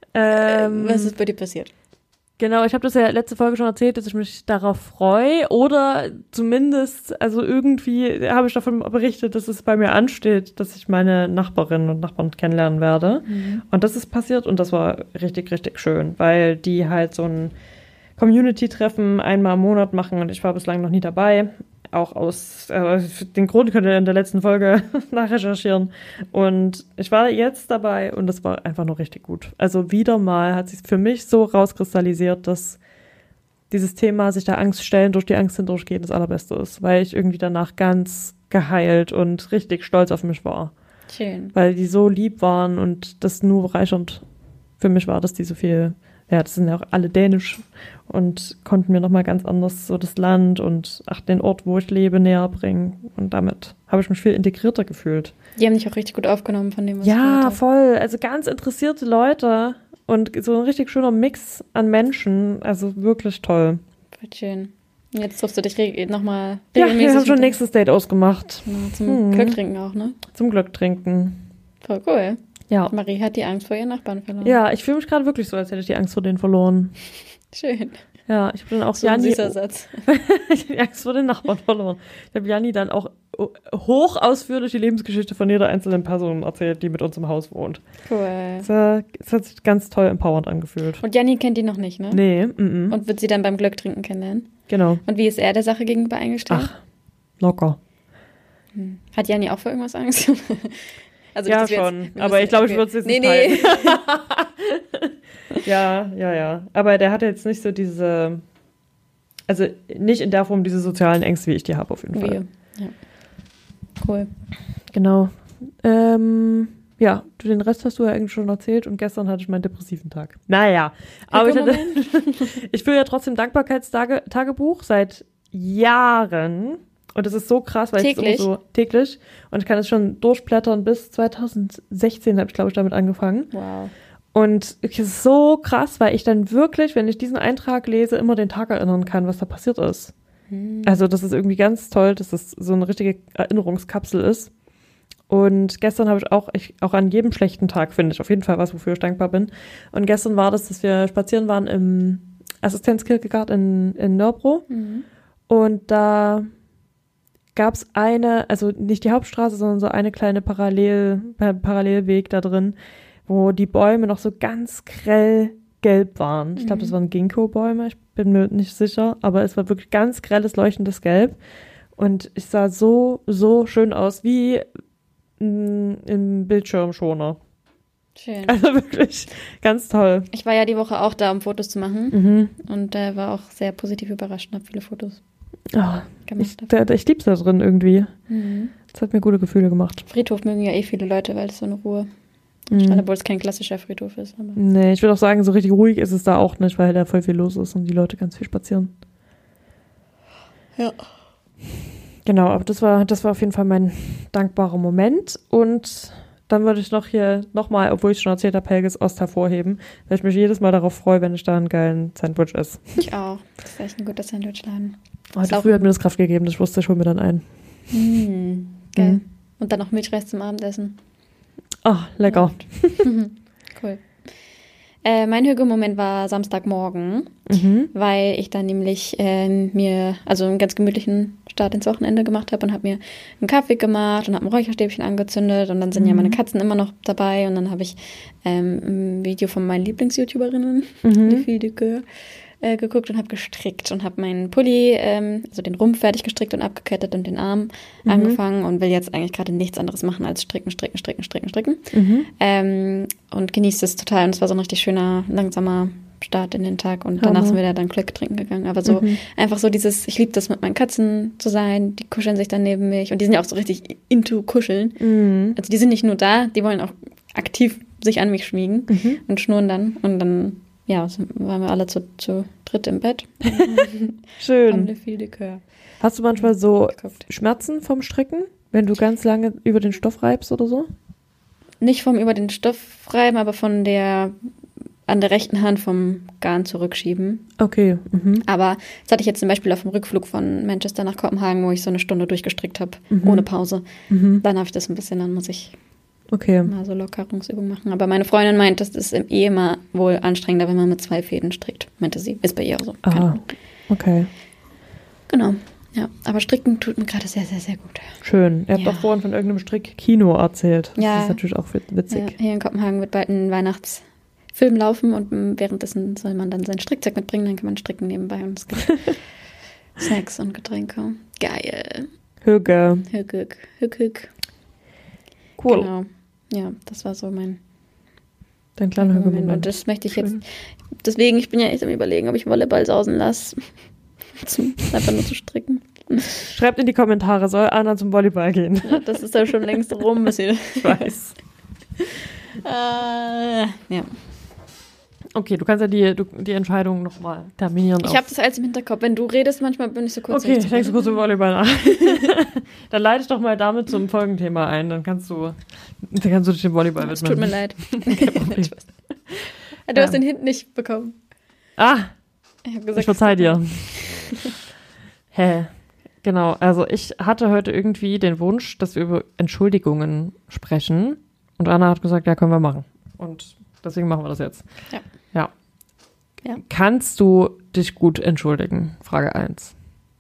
Ähm, Was ist bei dir passiert? Genau, ich habe das ja letzte Folge schon erzählt, dass ich mich darauf freue oder zumindest, also irgendwie habe ich davon berichtet, dass es bei mir ansteht, dass ich meine Nachbarinnen und Nachbarn kennenlernen werde. Mhm. Und das ist passiert und das war richtig, richtig schön, weil die halt so ein Community-Treffen einmal im Monat machen und ich war bislang noch nie dabei. Auch aus äh, den Grund könnt ihr in der letzten Folge nachrecherchieren. Und ich war jetzt dabei und das war einfach nur richtig gut. Also wieder mal hat sich für mich so rauskristallisiert, dass dieses Thema sich der Angst stellen, durch die Angst hindurchgehen, das Allerbeste ist. Weil ich irgendwie danach ganz geheilt und richtig stolz auf mich war. Schön. Weil die so lieb waren und das nur bereichernd für mich war, dass die so viel, ja, das sind ja auch alle dänisch und konnten mir nochmal ganz anders so das Land und ach, den Ort, wo ich lebe, näher bringen. Und damit habe ich mich viel integrierter gefühlt. Die haben dich auch richtig gut aufgenommen von dem, was ich Ja, gehört habe. voll. Also ganz interessierte Leute und so ein richtig schöner Mix an Menschen. Also wirklich toll. Voll schön. Und jetzt triffst du dich re- nochmal Ja, regelmäßig. wir haben schon mit- nächstes Date ausgemacht. Ja, zum Hm. Glück trinken auch, ne? Zum Glück trinken. Voll cool. Ja. Marie hat die Angst vor ihren Nachbarn verloren. Ja, ich fühle mich gerade wirklich so, als hätte ich die Angst vor denen verloren. Schön. Ja, ich bin auch So ein Janni, süßer Satz. ich habe die Angst vor den Nachbarn verloren. Ich habe Janni dann auch hoch ausführlich die Lebensgeschichte von jeder einzelnen Person erzählt, die mit uns im Haus wohnt. Cool. Es äh, es hat sich ganz toll empowernd angefühlt. Und Janni kennt die noch nicht, ne? Nee, mm, mm. Und wird sie dann beim Glück trinken kennenlernen? Genau. Und wie ist er der Sache gegenüber eingestellt? Ach, locker. Hm. Hat Janni auch vor irgendwas Angst? Also Ja, nicht, dass wir schon. jetzt- wir Aber müssen- ich glaube, ich okay. würde es jetzt Nee, nicht nee. Ja, ja, ja. Aber der hat jetzt nicht so diese, also nicht in der Form diese sozialen Ängste, wie ich die habe, auf jeden Fall. Wir. Ja. Cool. Genau. Ähm, ja, du, den Rest hast du ja eigentlich schon erzählt und gestern hatte ich meinen depressiven Tag. Naja, aber ich, hatte, ich führe ja trotzdem Dankbarkeitstagebuch seit Jahren und das ist so krass, weil Täglich? ich es immer so täglich und ich kann es schon durchblättern bis zwanzig sechzehn habe ich, glaube ich, damit angefangen. Wow. Und es ist so krass, weil ich dann wirklich, wenn ich diesen Eintrag lese, immer den Tag erinnern kann, was da passiert ist. Hm. Also das ist irgendwie ganz toll, dass das so eine richtige Erinnerungskapsel ist. Und gestern habe ich auch, ich, auch an jedem schlechten Tag finde ich auf jeden Fall was, wofür ich dankbar bin. Und gestern war das, dass wir spazieren waren im Assistenzkirkegarten in, in Nörbro. Mhm. Und da gab es eine, also nicht die Hauptstraße, sondern so eine kleine Parallel, Parallelweg da drin, wo die Bäume noch so ganz grell gelb waren. Ich glaube, das waren Ginkgo-Bäume, ich bin mir nicht sicher, aber es war wirklich ganz grelles, leuchtendes Gelb. Und es sah so, so schön aus, wie mm, im Bildschirmschoner. Schön. Also wirklich ganz toll. Ich war ja die Woche auch da, um Fotos zu machen. Mhm. Und äh, war auch sehr positiv überrascht und habe viele Fotos Oh, gemacht. ich da, ich lieb's da drin irgendwie. Mhm. Das hat mir gute Gefühle gemacht. Friedhof mögen ja eh viele Leute, weil es so eine Ruhe, Mhm. obwohl es kein klassischer Friedhof ist. Aber Nee, ich würde auch sagen, so richtig ruhig ist es da auch nicht, weil da voll viel los ist und die Leute ganz viel spazieren. ja. Genau, aber das war, das war auf jeden Fall mein dankbarer Moment. Und dann würde ich noch hier nochmal, obwohl ich schon erzählt habe, Helges Ost hervorheben, weil ich mich jedes Mal darauf freue, wenn ich da einen geilen Sandwich esse. Ich auch. Das ist echt ein guter Sandwichladen. Heute auch- früh hat mir das Kraft gegeben, ich wusste, ich hole mir dann ein. Mhm. Geil. Mhm. Und dann noch Milchreis zum Abendessen. Ah, lecker. Cool. Äh, mein Hügelmoment war Samstagmorgen, Mhm. weil ich dann nämlich ähm, mir, also einen ganz gemütlichen Start ins Wochenende gemacht habe und habe mir einen Kaffee gemacht und habe ein Räucherstäbchen angezündet und dann sind ja meine Katzen immer noch dabei und dann habe ich ähm, ein Video von meinen Lieblings-YouTuberinnen, Mhm. die viel Coeur, äh, geguckt und habe gestrickt und habe meinen Pulli, ähm, also den Rumpf fertig gestrickt und abgekettet und den Arm Mhm. angefangen und will jetzt eigentlich gerade nichts anderes machen als stricken, stricken, stricken, stricken, stricken. Mhm. Ähm, und genießt es total. Und es war so ein richtig schöner, langsamer Start in den Tag. Und danach Hammer. sind wir da dann Glück trinken gegangen. Aber so Mhm. einfach so dieses, ich liebe das, mit meinen Katzen zu sein. Die kuscheln sich dann neben mich. Und die sind ja auch so richtig into Kuscheln. Mhm. Also die sind nicht nur da, die wollen auch aktiv sich an mich schmiegen Mhm. und schnurren dann. Und dann, ja, so waren wir alle zu, zu dritt im Bett. Haben Schön. le fil de coeur Hast du manchmal so geguckt. Schmerzen vom Stricken, wenn du ganz lange über den Stoff reibst oder so? Nicht vom über den Stoff reiben, aber von der, an der rechten Hand vom Garn zurückschieben. Okay. Mhm. Aber das hatte ich jetzt zum Beispiel auf dem Rückflug von Manchester nach Kopenhagen, wo ich so eine Stunde durchgestrickt habe, Mhm. ohne Pause. Mhm. Dann habe ich das ein bisschen, dann muss ich Okay. Mal so Lockerungsübungen machen. Aber meine Freundin meint, das ist im eh immer wohl anstrengender, wenn man mit zwei Fäden strickt. Meinte sie. Ist bei ihr auch so. Keine Aha. Ahnung. Okay. Genau. Ja, aber Stricken tut mir gerade sehr, sehr, sehr gut. Schön. Ihr habt Ja. doch vorhin von irgendeinem Strick-Kino erzählt. Das Ja. ist natürlich auch wit- witzig. Ja, hier in Kopenhagen wird bald ein Weihnachtsfilm laufen und m, währenddessen soll man dann sein Strickzeug mitbringen, dann kann man stricken nebenbei und es gibt Snacks und Getränke. Geil. Hüge. Hück, hück, hück, hück. Cool. Genau. Ja, das war so mein Dein kleiner Moment. Hüge-Moment. Und das möchte ich jetzt, Schön. deswegen, ich bin ja echt am Überlegen, ob ich Volleyball sausen lasse. Zum, einfach nur zu stricken. Schreibt in die Kommentare, soll Anna zum Volleyball gehen? Ja, das ist ja schon längst rum. Bis ihr Ich weiß. äh, ja. Okay, du kannst ja die, du, die Entscheidung nochmal terminieren. Ich auf- habe das alles im Hinterkopf. Wenn du redest, manchmal bin ich so kurz. Okay, ich denke so kurz über Volleyball nach. Dann leite ich doch mal damit zum Folgenthema ein. Dann kannst du, dann kannst du dich dem Volleyball Es widmen. tut mir leid. Problem. Du hast Ja. den Hint nicht bekommen. Ah, Ich habe gesagt, ich verzeih dir. Hä? Genau, also ich hatte heute irgendwie den Wunsch, dass wir über Entschuldigungen sprechen. Und Anna hat gesagt, ja, können wir machen. Und deswegen machen wir das jetzt. Ja. Ja. Ja. Kannst du dich gut entschuldigen? Frage eins.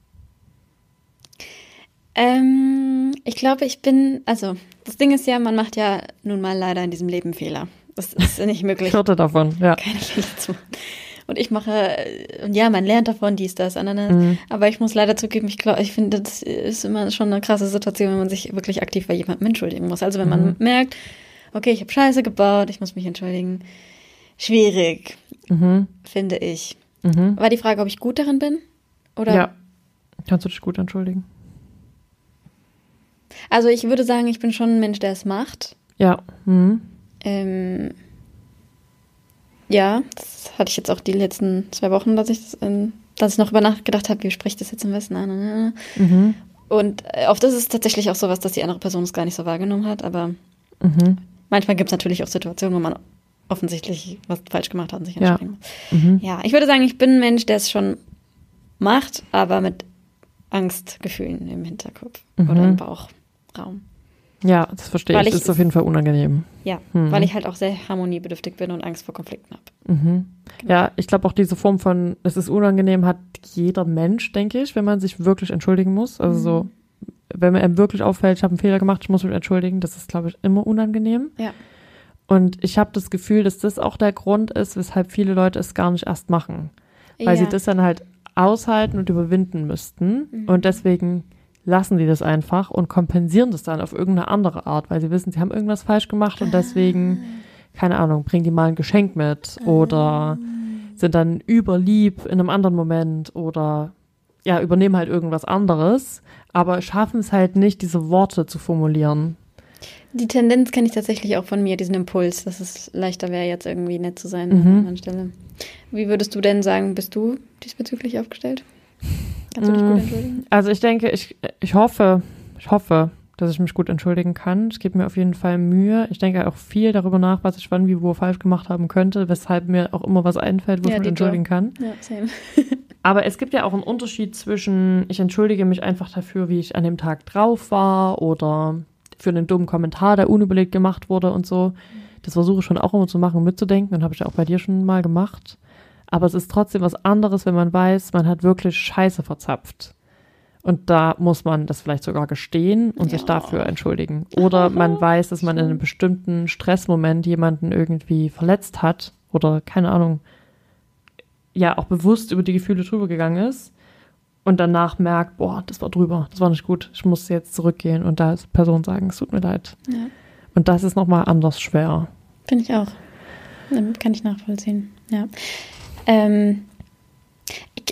Ähm, ich glaube, ich bin, also das Ding ist ja, man macht ja nun mal leider in diesem Leben Fehler. Das ist nicht möglich, Vierte davon, ja. keine Fehler zu machen. Und ich mache, äh, und ja, man lernt davon, dies, das, ananas. Mhm. Aber ich muss leider zugeben, ich glaube, ich finde, das ist immer schon eine krasse Situation, wenn man sich wirklich aktiv bei jemandem entschuldigen muss. Also wenn man Mhm. merkt, okay, ich habe Scheiße gebaut, ich muss mich entschuldigen. Schwierig, Mhm. finde ich. Mhm. War die Frage, ob ich gut darin bin? Oder? Ja. Kannst du dich gut entschuldigen? Also ich würde sagen, ich bin schon ein Mensch, der es macht. Ja. Mhm. Ähm, ja, das hatte ich jetzt auch die letzten zwei Wochen, dass ich, das, ähm, dass ich noch über nachgedacht habe, wie spreche ich das jetzt am besten an. Mhm. Und äh, oft ist es tatsächlich auch sowas, dass die andere Person es gar nicht so wahrgenommen hat. Aber Mhm. manchmal gibt es natürlich auch Situationen, wo man offensichtlich was falsch gemacht hat und sich Ja. entschuldigen muss. Mhm. Ja, ich würde sagen, ich bin ein Mensch, der es schon macht, aber mit Angstgefühlen im Hinterkopf Mhm. oder im Bauchraum. Ja, das verstehe Weil ich. ich- Das ist auf jeden Fall unangenehm. Ja, Mhm. weil ich halt auch sehr harmoniebedürftig bin und Angst vor Konflikten habe. Mhm. Ja, ich glaube auch diese Form von, es ist unangenehm, hat jeder Mensch, denke ich, wenn man sich wirklich entschuldigen muss. Also so, wenn mir einem wirklich auffällt, ich habe einen Fehler gemacht, ich muss mich entschuldigen, das ist, glaube ich, immer unangenehm. Ja. Und ich habe das Gefühl, dass das auch der Grund ist, weshalb viele Leute es gar nicht erst machen. Weil ja. sie das dann halt aushalten und überwinden müssten. Mhm. Und deswegen lassen die das einfach und kompensieren das dann auf irgendeine andere Art, weil sie wissen, sie haben irgendwas falsch gemacht und deswegen, keine Ahnung, bringen die mal ein Geschenk mit oder sind dann überlieb in einem anderen Moment oder ja, übernehmen halt irgendwas anderes, aber schaffen es halt nicht, diese Worte zu formulieren. Die Tendenz kenne ich tatsächlich auch von mir, diesen Impuls, dass es leichter wäre, jetzt irgendwie nett zu sein Mhm. an einer anderen Stelle. Wie würdest du denn sagen, bist du diesbezüglich aufgestellt? Kannst du dich Mm. gut entschuldigen? Also ich denke, ich, ich hoffe, ich hoffe, dass ich mich gut entschuldigen kann. Ich gebe mir auf jeden Fall Mühe. Ich denke auch viel darüber nach, was ich wann, wie, wo falsch gemacht haben könnte, weshalb mir auch immer was einfällt, wo Ja, ich mich dito. entschuldigen kann. Ja, same. Aber es gibt ja auch einen Unterschied zwischen, ich entschuldige mich einfach dafür, wie ich an dem Tag drauf war oder für einen dummen Kommentar, der unüberlegt gemacht wurde und so. Das versuche ich schon auch immer zu machen und mitzudenken und habe ich ja auch bei dir schon mal gemacht. Aber es ist trotzdem was anderes, wenn man weiß, man hat wirklich Scheiße verzapft. Und da muss man das vielleicht sogar gestehen und Ja. sich dafür entschuldigen. Oder man weiß, dass man in einem bestimmten Stressmoment jemanden irgendwie verletzt hat oder, keine Ahnung, ja, auch bewusst über die Gefühle drüber gegangen ist und danach merkt, boah, das war drüber, das war nicht gut, ich muss jetzt zurückgehen und da ist Person sagen, es tut mir leid. Ja, Und das ist nochmal anders schwer. finde ich auch. Damit kann ich nachvollziehen. Ja. Ähm, ich,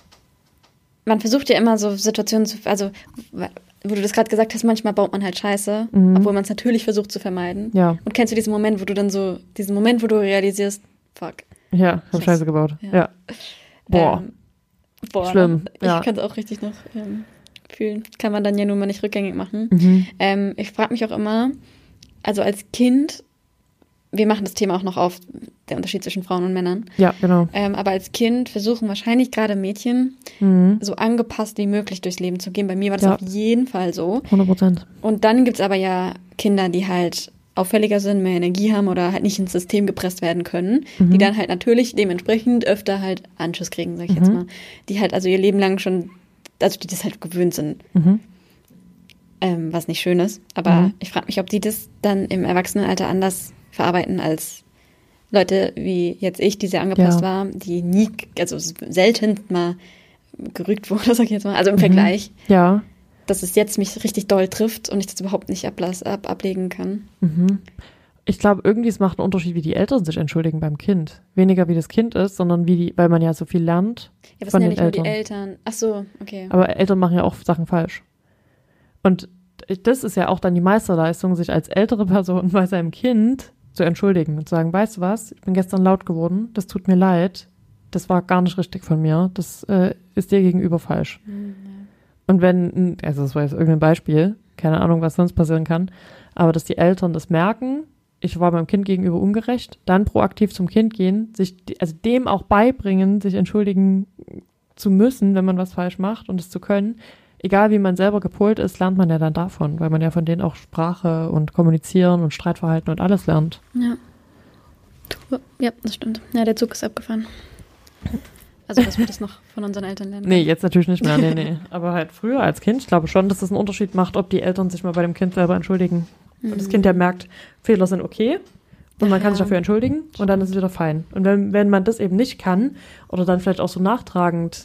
man versucht ja immer so Situationen zu, also wo du das gerade gesagt hast, manchmal baut man halt Scheiße, Mhm. obwohl man es natürlich versucht zu vermeiden. Ja, Und kennst du diesen Moment, wo du dann so, diesen Moment, wo du realisierst, fuck. ja, ich hab Yes. Scheiße gebaut. Ja. Ja. Boah, Ähm, boah, schlimm, Ich ja. kann es auch richtig noch ähm, fühlen. Kann man dann ja nun mal nicht rückgängig machen. mhm. Ähm, ich frage mich auch immer, also als Kind, wir machen das Thema auch noch auf, der Unterschied zwischen Frauen und Männern, Ja, genau. ähm, aber als Kind versuchen wahrscheinlich gerade Mädchen Mhm. so angepasst wie möglich durchs Leben zu gehen. Bei mir war das Ja. auf jeden Fall so. hundert Prozent. Und dann gibt's aber ja Kinder, die halt auffälliger sind, mehr Energie haben oder halt nicht ins System gepresst werden können, Mhm. die dann halt natürlich dementsprechend öfter halt Anschiss kriegen, sag ich jetzt Mhm. mal. Die halt also ihr Leben lang schon, also die das halt gewöhnt sind, Mhm. ähm, was nicht schön ist. Aber Mhm. ich frage mich, ob die das dann im Erwachsenenalter anders verarbeiten als Leute wie jetzt ich, die sehr angepasst Ja. war, die nie, also selten mal gerügt wurde, sag ich jetzt mal, also im Mhm. Vergleich, Ja. dass es jetzt mich richtig doll trifft und ich das überhaupt nicht ablas, ab, ablegen kann. Mhm. Ich glaube, irgendwie es macht einen Unterschied, wie die Eltern sich entschuldigen beim Kind. Weniger wie das Kind ist, sondern wie die, weil man ja so viel lernt. Ja, das Von sind ja den nicht nur die Eltern. Eltern. Ach so, okay. Aber Eltern machen ja auch Sachen falsch. Und das ist ja auch dann die Meisterleistung, sich als ältere Person bei seinem Kind zu entschuldigen und zu sagen, weißt du was, ich bin gestern laut geworden, das tut mir leid, das war gar nicht richtig von mir, das äh, ist dir gegenüber falsch. Mhm. Und wenn, also das war jetzt irgendein Beispiel, keine Ahnung, was sonst passieren kann, aber dass die Eltern das merken, ich war meinem Kind gegenüber ungerecht, dann proaktiv zum Kind gehen, sich, also dem auch beibringen, sich entschuldigen zu müssen, wenn man was falsch macht und es zu können. Egal wie man selber gepolt ist, lernt man ja dann davon, weil man ja von denen auch Sprache und Kommunizieren und Streitverhalten und alles lernt. Ja. Ja, das stimmt. Ja, der Zug ist abgefahren. Also, dass wir das noch von unseren Eltern lernen. Nee, jetzt natürlich nicht mehr, nee, nee. Aber halt früher als Kind, ich glaube schon, dass das einen Unterschied macht, ob die Eltern sich mal bei dem Kind selber entschuldigen. Und das Kind ja merkt, Fehler sind okay und man Ach kann sich ja. dafür entschuldigen und dann ist es wieder fein. Und wenn, wenn man das eben nicht kann oder dann vielleicht auch so nachtragend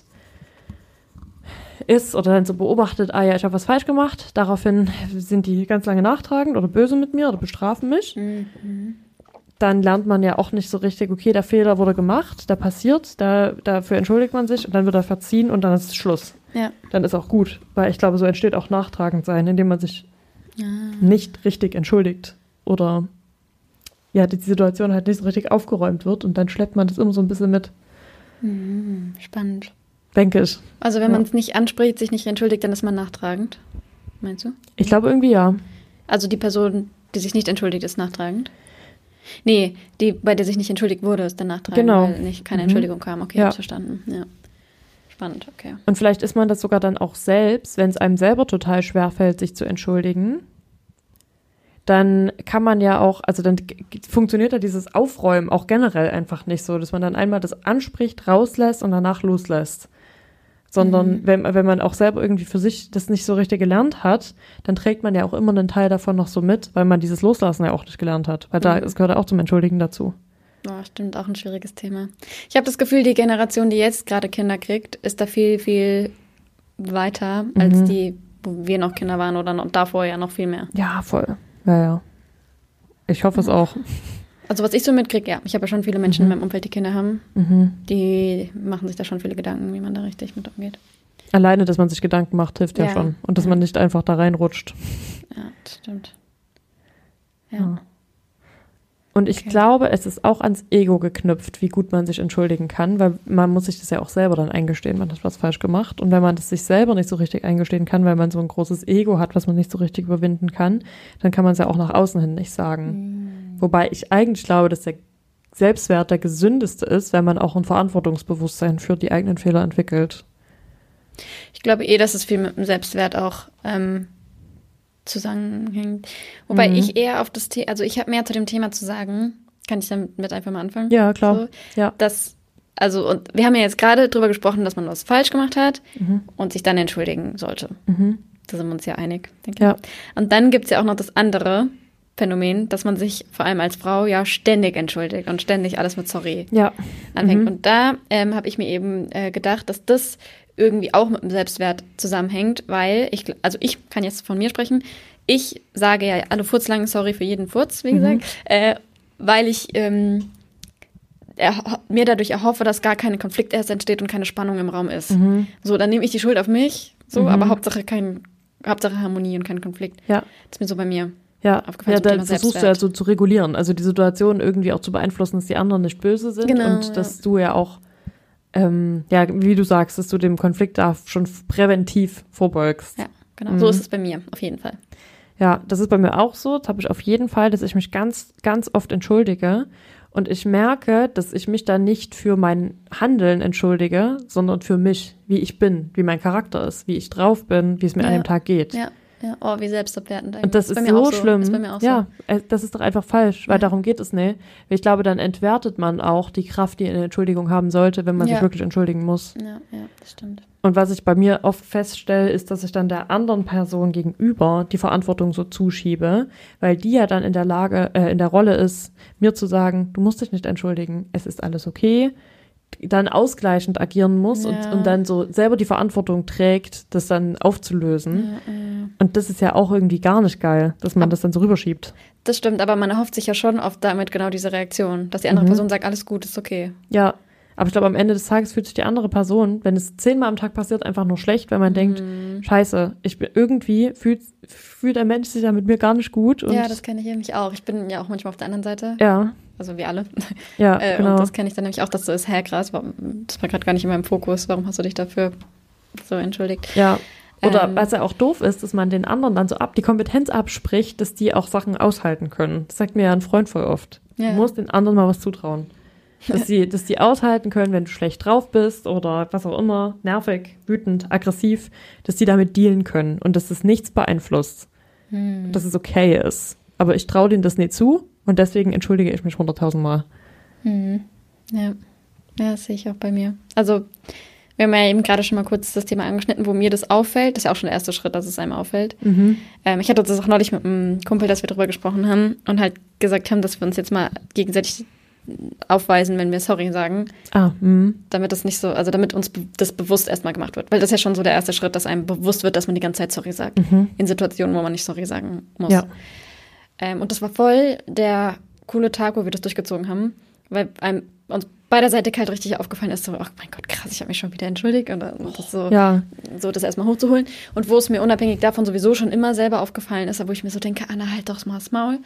ist oder dann so beobachtet, ah ja, ich habe was falsch gemacht, daraufhin sind die ganz lange nachtragend oder böse mit mir oder bestrafen mich, Mhm. dann lernt man ja auch nicht so richtig, okay, der Fehler wurde gemacht, der passiert, da, dafür entschuldigt man sich und dann wird er verziehen und dann ist es Schluss. Ja. Dann ist auch gut, weil ich glaube, so entsteht auch nachtragend sein, indem man sich Ah. nicht richtig entschuldigt oder ja, die Situation halt nicht so richtig aufgeräumt wird und dann schleppt man das immer so ein bisschen mit, Mhm. Spannend. denke ich. Also, wenn Ja. man es nicht anspricht, sich nicht entschuldigt, dann ist man nachtragend. Meinst du? Ich glaube irgendwie ja. Also, die Person, die sich nicht entschuldigt, ist nachtragend? Nee, die, bei der sich nicht entschuldigt wurde, ist dann nachtragend, Genau. weil nicht keine Mhm. Entschuldigung kam. Okay, Ja. hab's verstanden. Ja. Spannend, okay. Und vielleicht ist man das sogar dann auch selbst, wenn es einem selber total schwerfällt, sich zu entschuldigen, dann kann man ja auch, also dann g- g- funktioniert ja dieses Aufräumen auch generell einfach nicht so, dass man dann einmal das anspricht, rauslässt und danach loslässt. Sondern Mhm. wenn, wenn man auch selber irgendwie für sich das nicht so richtig gelernt hat, dann trägt man ja auch immer einen Teil davon noch so mit, weil man dieses Loslassen ja auch nicht gelernt hat. Weil da, Mhm. es gehört ja auch zum Entschuldigen dazu. Boah, stimmt, auch ein schwieriges Thema. Ich habe das Gefühl, die Generation, die jetzt gerade Kinder kriegt, ist da viel, viel weiter als Mhm. die, wo wir noch Kinder waren oder noch, davor ja noch viel mehr. Ja, voll. Ja, ja. Ich hoffe es auch. Also was ich so mitkriege, ja, ich habe ja schon viele Menschen Mhm. in meinem Umfeld, die Kinder haben, Mhm. die machen sich da schon viele Gedanken, wie man da richtig mit umgeht. Alleine, dass man sich Gedanken macht, hilft ja, Ja. schon. Und dass Ja. man nicht einfach da reinrutscht. Ja, das stimmt. Ja. Ja. Und ich Okay. glaube, es ist auch ans Ego geknüpft, wie gut man sich entschuldigen kann, weil man muss sich das ja auch selber dann eingestehen, man hat was falsch gemacht. Und wenn man das sich selber nicht so richtig eingestehen kann, weil man so ein großes Ego hat, was man nicht so richtig überwinden kann, dann kann man es ja auch nach außen hin nicht sagen. Mhm. Wobei ich eigentlich glaube, dass der Selbstwert der gesündeste ist, wenn man auch ein Verantwortungsbewusstsein für die eigenen Fehler entwickelt. Ich glaube eh, dass es viel mit dem Selbstwert auch ähm, zusammenhängt. Wobei Mhm. ich eher auf das Thema, also ich habe mehr zu dem Thema zu sagen. Kann ich damit einfach mal anfangen? Ja, klar. So, Ja. dass, also, und wir haben ja jetzt gerade drüber gesprochen, dass man was falsch gemacht hat Mhm. und sich dann entschuldigen sollte. Mhm. Da sind wir uns ja einig, denke ich. Ja. Und dann gibt es ja auch noch das andere Phänomen, dass man sich vor allem als Frau ja ständig entschuldigt und ständig alles mit Sorry Ja. anfängt. Mhm. Und da ähm, habe ich mir eben äh, gedacht, dass das irgendwie auch mit dem Selbstwert zusammenhängt, weil ich, gl- also ich kann jetzt von mir sprechen, ich sage ja alle Furzlangen sorry für jeden Furz, wie Mhm. gesagt, äh, weil ich ähm, erho- mir dadurch erhoffe, dass gar kein Konflikt erst entsteht und keine Spannung im Raum ist. Mhm. So, dann nehme ich die Schuld auf mich, so, Mhm. aber Hauptsache kein, Hauptsache Harmonie und kein Konflikt. Ja. Das ist mir so bei mir. Ja, Aufgefallen ja zum da Thema versuchst du Selbstwert. ja so zu regulieren, also die Situation irgendwie auch zu beeinflussen, dass die anderen nicht böse sind Genau, und ja. dass du ja auch, ähm, ja, wie du sagst, dass du dem Konflikt da schon präventiv vorbeugst. Ja, genau. Mhm. So ist es bei mir, auf jeden Fall. Ja, das ist bei mir auch so. Das habe ich auf jeden Fall, dass ich mich ganz, ganz oft entschuldige. Und ich merke, dass ich mich da nicht für mein Handeln entschuldige, sondern für mich, wie ich bin, wie mein Charakter ist, wie ich drauf bin, wie es mir an Ja. dem Tag geht. Ja, Ja, oh, wie selbstabwertend eigentlich. Und das ist, bei mir so auch schlimm. Ist bei mir auch ja, so. das ist doch einfach falsch, weil Ja. darum geht es nicht. Ich glaube, dann entwertet man auch die Kraft, die eine Entschuldigung haben sollte, wenn man Ja. sich wirklich entschuldigen muss. Ja, ja, das stimmt. Und was ich bei mir oft feststelle, ist, dass ich dann der anderen Person gegenüber die Verantwortung so zuschiebe, weil die ja dann in der Lage, äh, in der Rolle ist, mir zu sagen, du musst dich nicht entschuldigen, es ist alles okay, dann ausgleichend agieren muss Ja. und, und dann so selber die Verantwortung trägt, das dann aufzulösen. Ja, ja. Und das ist ja auch irgendwie gar nicht geil, dass man Ab- das dann so rüberschiebt. Das stimmt, aber man erhofft sich ja schon oft damit genau diese Reaktion, dass die andere Mhm. Person sagt, alles gut, ist okay. Ja, aber ich glaube, am Ende des Tages fühlt sich die andere Person, wenn es zehnmal am Tag passiert, einfach nur schlecht, weil man denkt, scheiße, ich bin irgendwie, fühlt, fühlt der Mensch sich ja mit mir gar nicht gut. Und Ja, das kenne ich nämlich auch. Ich bin ja auch manchmal auf der anderen Seite, ja, also wir alle. ja, äh, genau. Und das kenne ich dann nämlich auch, dass so ist, hä, krass, warum, das war gerade gar nicht in meinem Fokus, warum hast du dich dafür so entschuldigt? Ja. Oder Ähm. was ja auch doof ist, dass man den anderen dann so ab, die Kompetenz abspricht, dass die auch Sachen aushalten können. Das sagt mir ja ein Freund voll oft. Ja. Du musst den anderen mal was zutrauen. Dass die, dass die aushalten können, wenn du schlecht drauf bist oder was auch immer, nervig, wütend, aggressiv, dass die damit dealen können und dass das nichts beeinflusst. Hm. Dass es okay ist. Aber ich traue denen das nicht zu und deswegen entschuldige ich mich hunderttausendmal. Hm. Ja. Ja, das sehe ich auch bei mir. Also, wir haben ja eben gerade schon mal kurz das Thema angeschnitten, wo mir das auffällt. Das ist ja auch schon der erste Schritt, dass es einem auffällt. Mhm. Ähm, ich hatte das auch neulich mit einem Kumpel, dass wir darüber gesprochen haben und halt gesagt haben, dass wir uns jetzt mal gegenseitig aufweisen, wenn wir sorry sagen, Ah, mh. damit das nicht so, also damit uns be- das bewusst erstmal gemacht wird. Weil das ist ja schon so der erste Schritt, dass einem bewusst wird, dass man die ganze Zeit sorry sagt. Mhm. In Situationen, wo man nicht sorry sagen muss. Ja. Ähm, und das war voll der coole Tag, wo wir das durchgezogen haben, weil einem uns beiderseitig halt richtig aufgefallen ist, so, oh mein Gott, krass, ich habe mich schon wieder entschuldigt und dann das so, Ja. so das erstmal hochzuholen. Und wo es mir unabhängig davon sowieso schon immer selber aufgefallen ist, aber wo ich mir so denke, Anna, halt doch mal das Maul,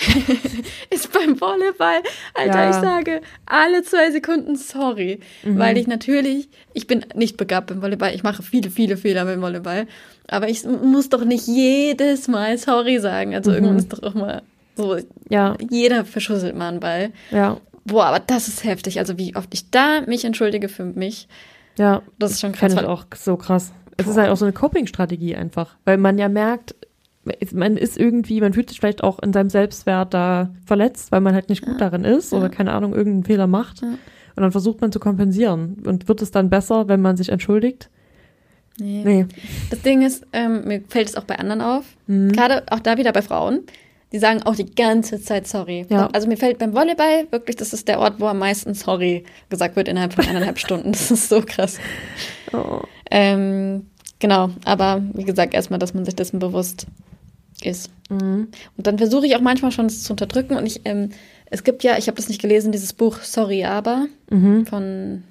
ist beim Volleyball, Alter, Ja. ich sage alle zwei Sekunden sorry, Mhm. weil ich natürlich, ich bin nicht begabt beim Volleyball, ich mache viele, viele Fehler beim Volleyball, aber ich muss doch nicht jedes Mal sorry sagen, also Mhm. irgendwann ist doch auch mal so, Ja. jeder verschusselt mal einen Ball. Ja. Boah, aber das ist heftig. Also wie oft ich da mich entschuldige für mich, Ja. das ist schon krass. Fände ich auch so krass. Es ist halt auch so eine Coping-Strategie einfach, weil man ja merkt, man ist irgendwie, man fühlt sich vielleicht auch in seinem Selbstwert da verletzt, weil man halt nicht gut Ja. darin ist Ja. oder keine Ahnung, irgendeinen Fehler macht. Ja. Und dann versucht man zu kompensieren. Und wird es dann besser, wenn man sich entschuldigt? Nee. Nee. Das Ding ist, ähm, mir fällt es auch bei anderen auf, Mhm. gerade auch da wieder bei Frauen, die sagen auch die ganze Zeit sorry. Ja. Also mir fällt beim Volleyball wirklich, das ist der Ort, wo am meisten sorry gesagt wird innerhalb von eineinhalb Stunden. Das ist so krass. Oh. Ähm, genau, aber wie gesagt, erstmal, dass man sich dessen bewusst ist. Mhm. Und dann versuche ich auch manchmal schon, es zu unterdrücken. Und ich, ähm, es gibt ja, ich habe das nicht gelesen, dieses Buch Sorry, aber Mhm. von,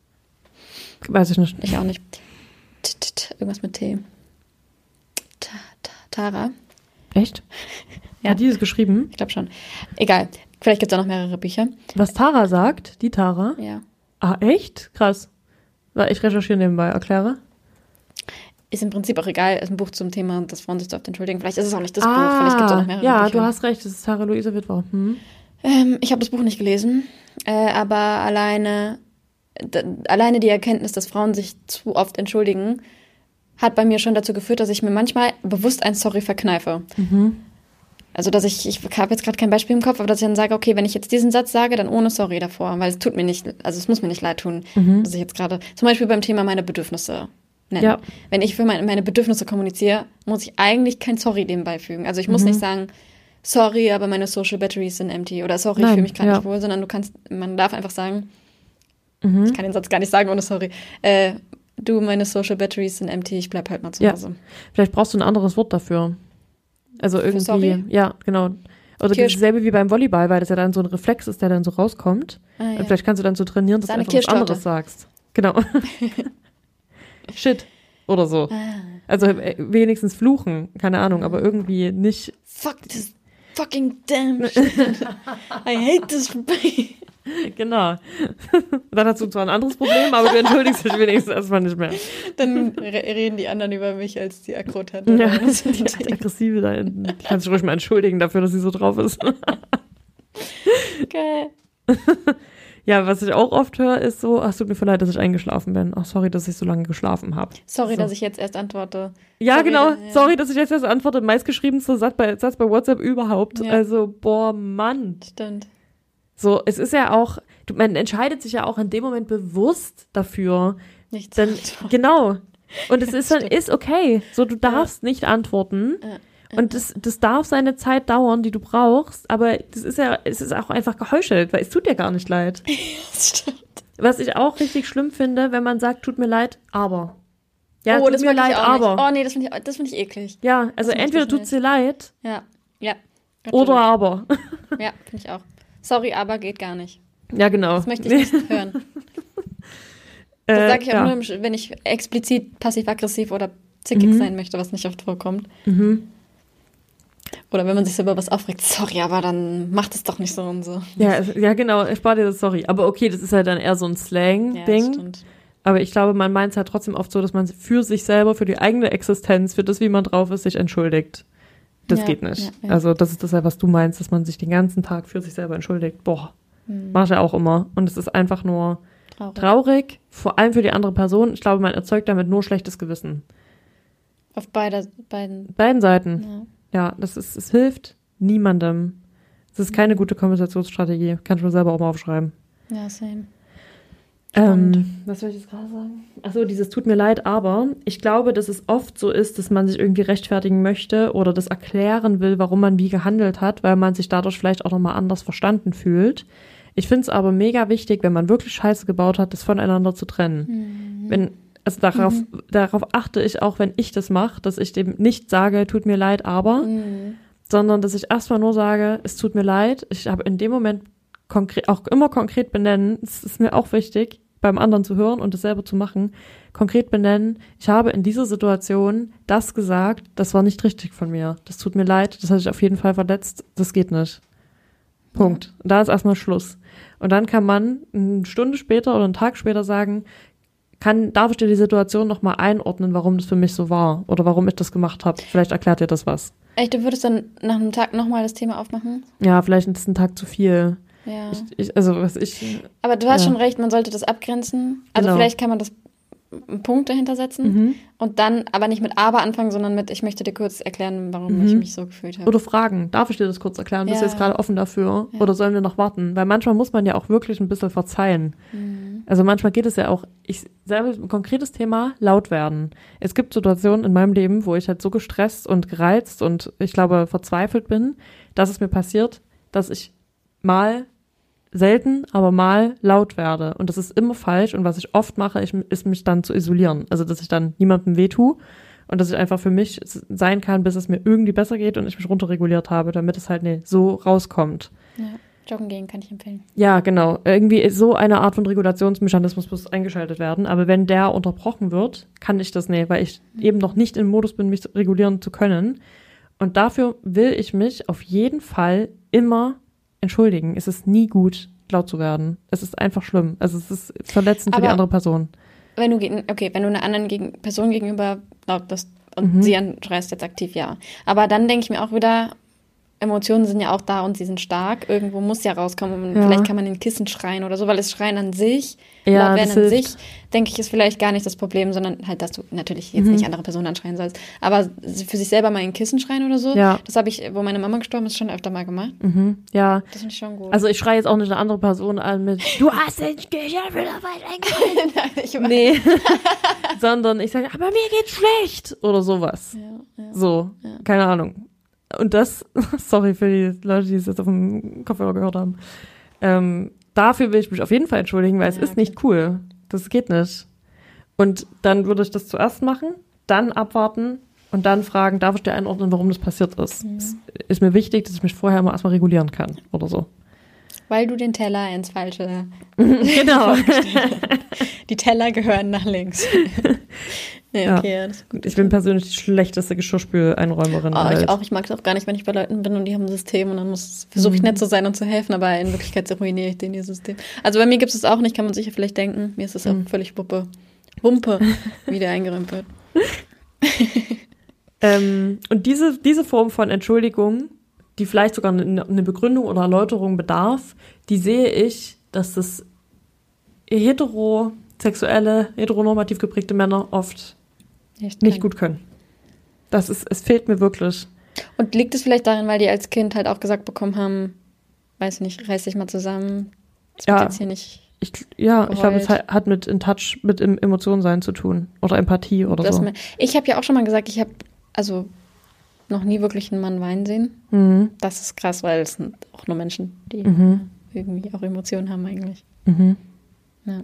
Weiß ich nicht. ich auch nicht, T- T- T- irgendwas mit T. Ta- Ta- Tara, Echt? Ja. Hat die das geschrieben? ich glaube schon. Egal, vielleicht gibt es auch noch mehrere Bücher. Was Tara sagt, die Tara? Ja. Ah, echt? Krass. Weil ich recherchiere nebenbei, erkläre. Ist im Prinzip auch egal, ist ein Buch zum Thema, dass Frauen sich so oft entschuldigen. Vielleicht ist es auch nicht das ah, Buch, vielleicht gibt es auch noch mehrere ja, Bücher. du hast recht, das ist Tara Luise Wittwer. Hm. Ähm, ich habe das Buch nicht gelesen, äh, aber alleine, d- alleine die Erkenntnis, dass Frauen sich zu oft entschuldigen, hat bei mir schon dazu geführt, dass ich mir manchmal bewusst ein Sorry verkneife. Mhm. Also, dass ich, ich habe jetzt gerade kein Beispiel im Kopf, aber dass ich dann sage, okay, wenn ich jetzt diesen Satz sage, dann ohne Sorry davor, weil es tut mir nicht, also es muss mir nicht leid tun, Mhm. dass ich jetzt gerade, zum Beispiel beim Thema meine Bedürfnisse nennen. Ja. Wenn ich für meine, meine Bedürfnisse kommuniziere, muss ich eigentlich kein Sorry dem beifügen. Also ich muss Mhm. nicht sagen, sorry, aber meine Social Batteries sind empty oder sorry, ich Nein, fühle mich gerade ja. nicht wohl, sondern du kannst, man darf einfach sagen, Mhm. ich kann den Satz gar nicht sagen ohne sorry, äh, du, meine Social Batteries sind empty, ich bleib halt mal zu Ja. Hause. Vielleicht brauchst du ein anderes Wort dafür. Also irgendwie, sorry? ja, genau. Oder Kirsch- dasselbe wie beim Volleyball, weil das ja dann so ein Reflex ist, der dann so rauskommt. Ah, ja. Und vielleicht kannst du dann so trainieren, dass Sahne, du einfach was Kirschtorte. anderes sagst. Genau. Shit. Oder so. Ah. Also äh, wenigstens fluchen, keine Ahnung, aber irgendwie nicht. Fuck this fucking damn shit. I hate this. Genau. Dann hast du zwar ein anderes Problem, aber du entschuldigst dich wenigstens erstmal nicht mehr. Dann re- reden die anderen über mich als die Aggro-Tante. Ja, Das sind die die Dinge. Aggressive da hinten. Die kannst du ruhig mal entschuldigen dafür, dass sie so drauf ist. Geil. Ja, was ich auch oft höre, ist so, ach, es tut mir voll leid, dass ich eingeschlafen bin. Ach, sorry, dass ich so lange geschlafen habe. Sorry, so. dass ich jetzt erst antworte. Ja, sorry, genau. Ja. Sorry, dass ich jetzt erst antworte. Meistgeschriebenster Satz bei, Satz bei WhatsApp überhaupt. Ja. Also, boah, Mann. Stimmt. So, es ist ja auch, man entscheidet sich ja auch in dem Moment bewusst dafür. Nichts. Dann, genau. Und es ist dann, ist okay. So, du darfst ja. nicht antworten. Ja. Und das, das darf seine Zeit dauern, die du brauchst, aber das ist ja, es ist auch einfach geheuchelt, weil es tut dir gar nicht leid. Das stimmt. Was ich auch richtig schlimm finde, wenn man sagt, tut mir leid, aber. Ja, oh, tut das mir leid, ich auch aber. Nicht. Oh nee, das finde ich, das find ich eklig. Ja, also entweder tut's dir leid. Ja, ja. Oder aber. Ja, finde ich auch. Sorry, aber geht gar nicht. Ja, genau. Das möchte ich nicht hören. Das äh, sage ich auch ja. nur, wenn ich explizit passiv-aggressiv oder zickig mhm. sein möchte, was nicht oft vorkommt. Mhm. Oder wenn man sich so über was aufregt, sorry, aber dann macht es doch nicht so und so. Ja, ja genau, ich spare dir das, sorry. Aber okay, das ist halt dann eher so ein Slang-Ding. Ja, aber ich glaube, man meint es halt trotzdem oft so, dass man für sich selber, für die eigene Existenz, für das, wie man drauf ist, sich entschuldigt. Das ja, geht nicht. Ja, ja. Also das ist das, was du meinst, dass man sich den ganzen Tag für sich selber entschuldigt. Boah, hm. mach ich ja auch immer. Und es ist einfach nur traurig. traurig, vor allem für die andere Person. Ich glaube, man erzeugt damit nur schlechtes Gewissen. Auf beide, beiden. Beiden Seiten. Ja. Ja, das ist, es hilft niemandem. Es ist keine gute Konversationsstrategie. Kannst du mir selber auch mal aufschreiben. Ja, same. Ähm, was soll ich jetzt gerade sagen? Achso, dieses tut mir leid, aber ich glaube, dass es oft so ist, dass man sich irgendwie rechtfertigen möchte oder das erklären will, warum man wie gehandelt hat, weil man sich dadurch vielleicht auch nochmal anders verstanden fühlt. Ich finde es aber mega wichtig, wenn man wirklich Scheiße gebaut hat, das voneinander zu trennen. Mhm. Wenn Also darauf, mhm. darauf achte ich auch, wenn ich das mache, dass ich dem nicht sage, tut mir leid, aber, mhm. sondern dass ich erstmal nur sage, es tut mir leid. Ich habe in dem Moment konkret, auch immer konkret benennen, es ist mir auch wichtig, beim anderen zu hören und das selber zu machen, konkret benennen, ich habe in dieser Situation das gesagt, das war nicht richtig von mir. Das tut mir leid, das hat ich auf jeden Fall verletzt, das geht nicht. Punkt. Und da ist erstmal Schluss. Und dann kann man eine Stunde später oder einen Tag später sagen, Kann, darf ich dir die Situation nochmal einordnen, warum das für mich so war oder warum ich das gemacht habe? Vielleicht erklärt dir das was. Echt, du würdest dann nach einem Tag nochmal das Thema aufmachen? Ja, vielleicht ist es ein Tag zu viel. Ja. Ich, ich, also was ich. Aber du hast ja. schon recht, man sollte das abgrenzen. Also genau. vielleicht kann man das einen Punkt dahinter setzen Mhm. und dann aber nicht mit aber anfangen, sondern mit, ich möchte dir kurz erklären, warum Mhm. ich mich so gefühlt habe. Oder fragen, darf ich dir das kurz erklären? Bist du Ja. jetzt gerade offen dafür? Ja. Oder sollen wir noch warten? Weil manchmal muss man ja auch wirklich ein bisschen verzeihen. Mhm. Also manchmal geht es ja auch, ich selber, ein konkretes Thema, laut werden. Es gibt Situationen in meinem Leben, wo ich halt so gestresst und gereizt und ich glaube verzweifelt bin, dass es mir passiert, dass ich mal selten, aber mal laut werde. Und das ist immer falsch. Und was ich oft mache, ich, ist mich dann zu isolieren. Also, dass ich dann niemandem wehtue und dass ich einfach für mich sein kann, bis es mir irgendwie besser geht und ich mich runterreguliert habe, damit es halt nee, so rauskommt. Ja, joggen gehen kann ich empfehlen. Ja, genau. Irgendwie ist so eine Art von Regulationsmechanismus muss eingeschaltet werden. Aber wenn der unterbrochen wird, kann ich das nicht, weil ich mhm. eben noch nicht im Modus bin, mich regulieren zu können. Und dafür will ich mich auf jeden Fall immer entschuldigen. Es ist nie gut, laut zu werden. Es ist einfach schlimm. Also es ist verletzend Aber für die andere Person. Wenn du gegen, okay, wenn du einer anderen gegen, Person gegenüber laut bist und Mhm. sie anschreist jetzt aktiv, ja. Aber dann denke ich mir auch wieder, Emotionen sind ja auch da und sie sind stark. Irgendwo muss ja rauskommen. Und Ja. vielleicht kann man in Kissen schreien oder so, weil das Schreien an sich, Ja, laut das werden an hilft. sich, denke ich, ist vielleicht gar nicht das Problem, sondern halt, dass du natürlich jetzt Mhm. nicht andere Personen anschreien sollst. Aber für sich selber mal in Kissen schreien oder so, Ja. das habe ich, wo meine Mama gestorben ist, schon öfter mal gemacht. Mhm. Ja. Das finde ich schon gut. Also ich schreie jetzt auch nicht eine andere Person an mit Du hast den Gehirn wieder weit eingehalten. Nein, ich Nee. Sondern ich sage, aber mir geht's schlecht. Oder sowas. Ja, ja. So. Ja. Keine Ahnung. Und das, sorry für die Leute, die es jetzt auf dem Kopfhörer gehört haben. Ähm, dafür will ich mich auf jeden Fall entschuldigen, weil es Ja, ist nicht cool. Das geht nicht. Und dann würde ich das zuerst machen, dann abwarten und dann fragen, darf ich dir einordnen, warum das passiert ist? Mhm. Es ist mir wichtig, dass ich mich vorher mal erstmal regulieren kann oder so. Weil du den Teller ins falsche Genau. Die Teller gehören nach links. Nee, Ja. okay, ja, das ist gut. Ich bin persönlich die schlechteste Geschirrspüleinräumerin. Oh, der ich Welt. auch. Ich mag es auch gar nicht, wenn ich bei Leuten bin und die haben ein System und dann muss versuche ich nett zu sein und zu helfen, aber in Wirklichkeit ruiniere ich denen ihr System. Also bei mir gibt es auch nicht, kann man sicher vielleicht denken. Mir ist es auch Mhm. völlig Wumpe, Wumpe, wie der eingeräumt wird. Ähm, und diese, diese Form von Entschuldigung, die vielleicht sogar eine, eine Begründung oder Erläuterung bedarf, die sehe ich, dass das heterosexuelle, heteronormativ geprägte Männer oft Echt nicht gut können. Das ist, es fehlt mir wirklich. Und liegt es vielleicht daran, weil die als Kind halt auch gesagt bekommen haben, weiß nicht, reiß dich mal zusammen, das ja, wird jetzt hier nicht ich, ja, geheult. Ich glaube, es hat mit in Touch, mit Emotionen sein zu tun. Oder Empathie oder das so. Mir, ich habe ja auch schon mal gesagt, ich habe also noch nie wirklich einen Mann weinen sehen. Mhm. Das ist krass, weil es sind auch nur Menschen, die mhm. irgendwie auch Emotionen haben eigentlich. Mhm. Ja.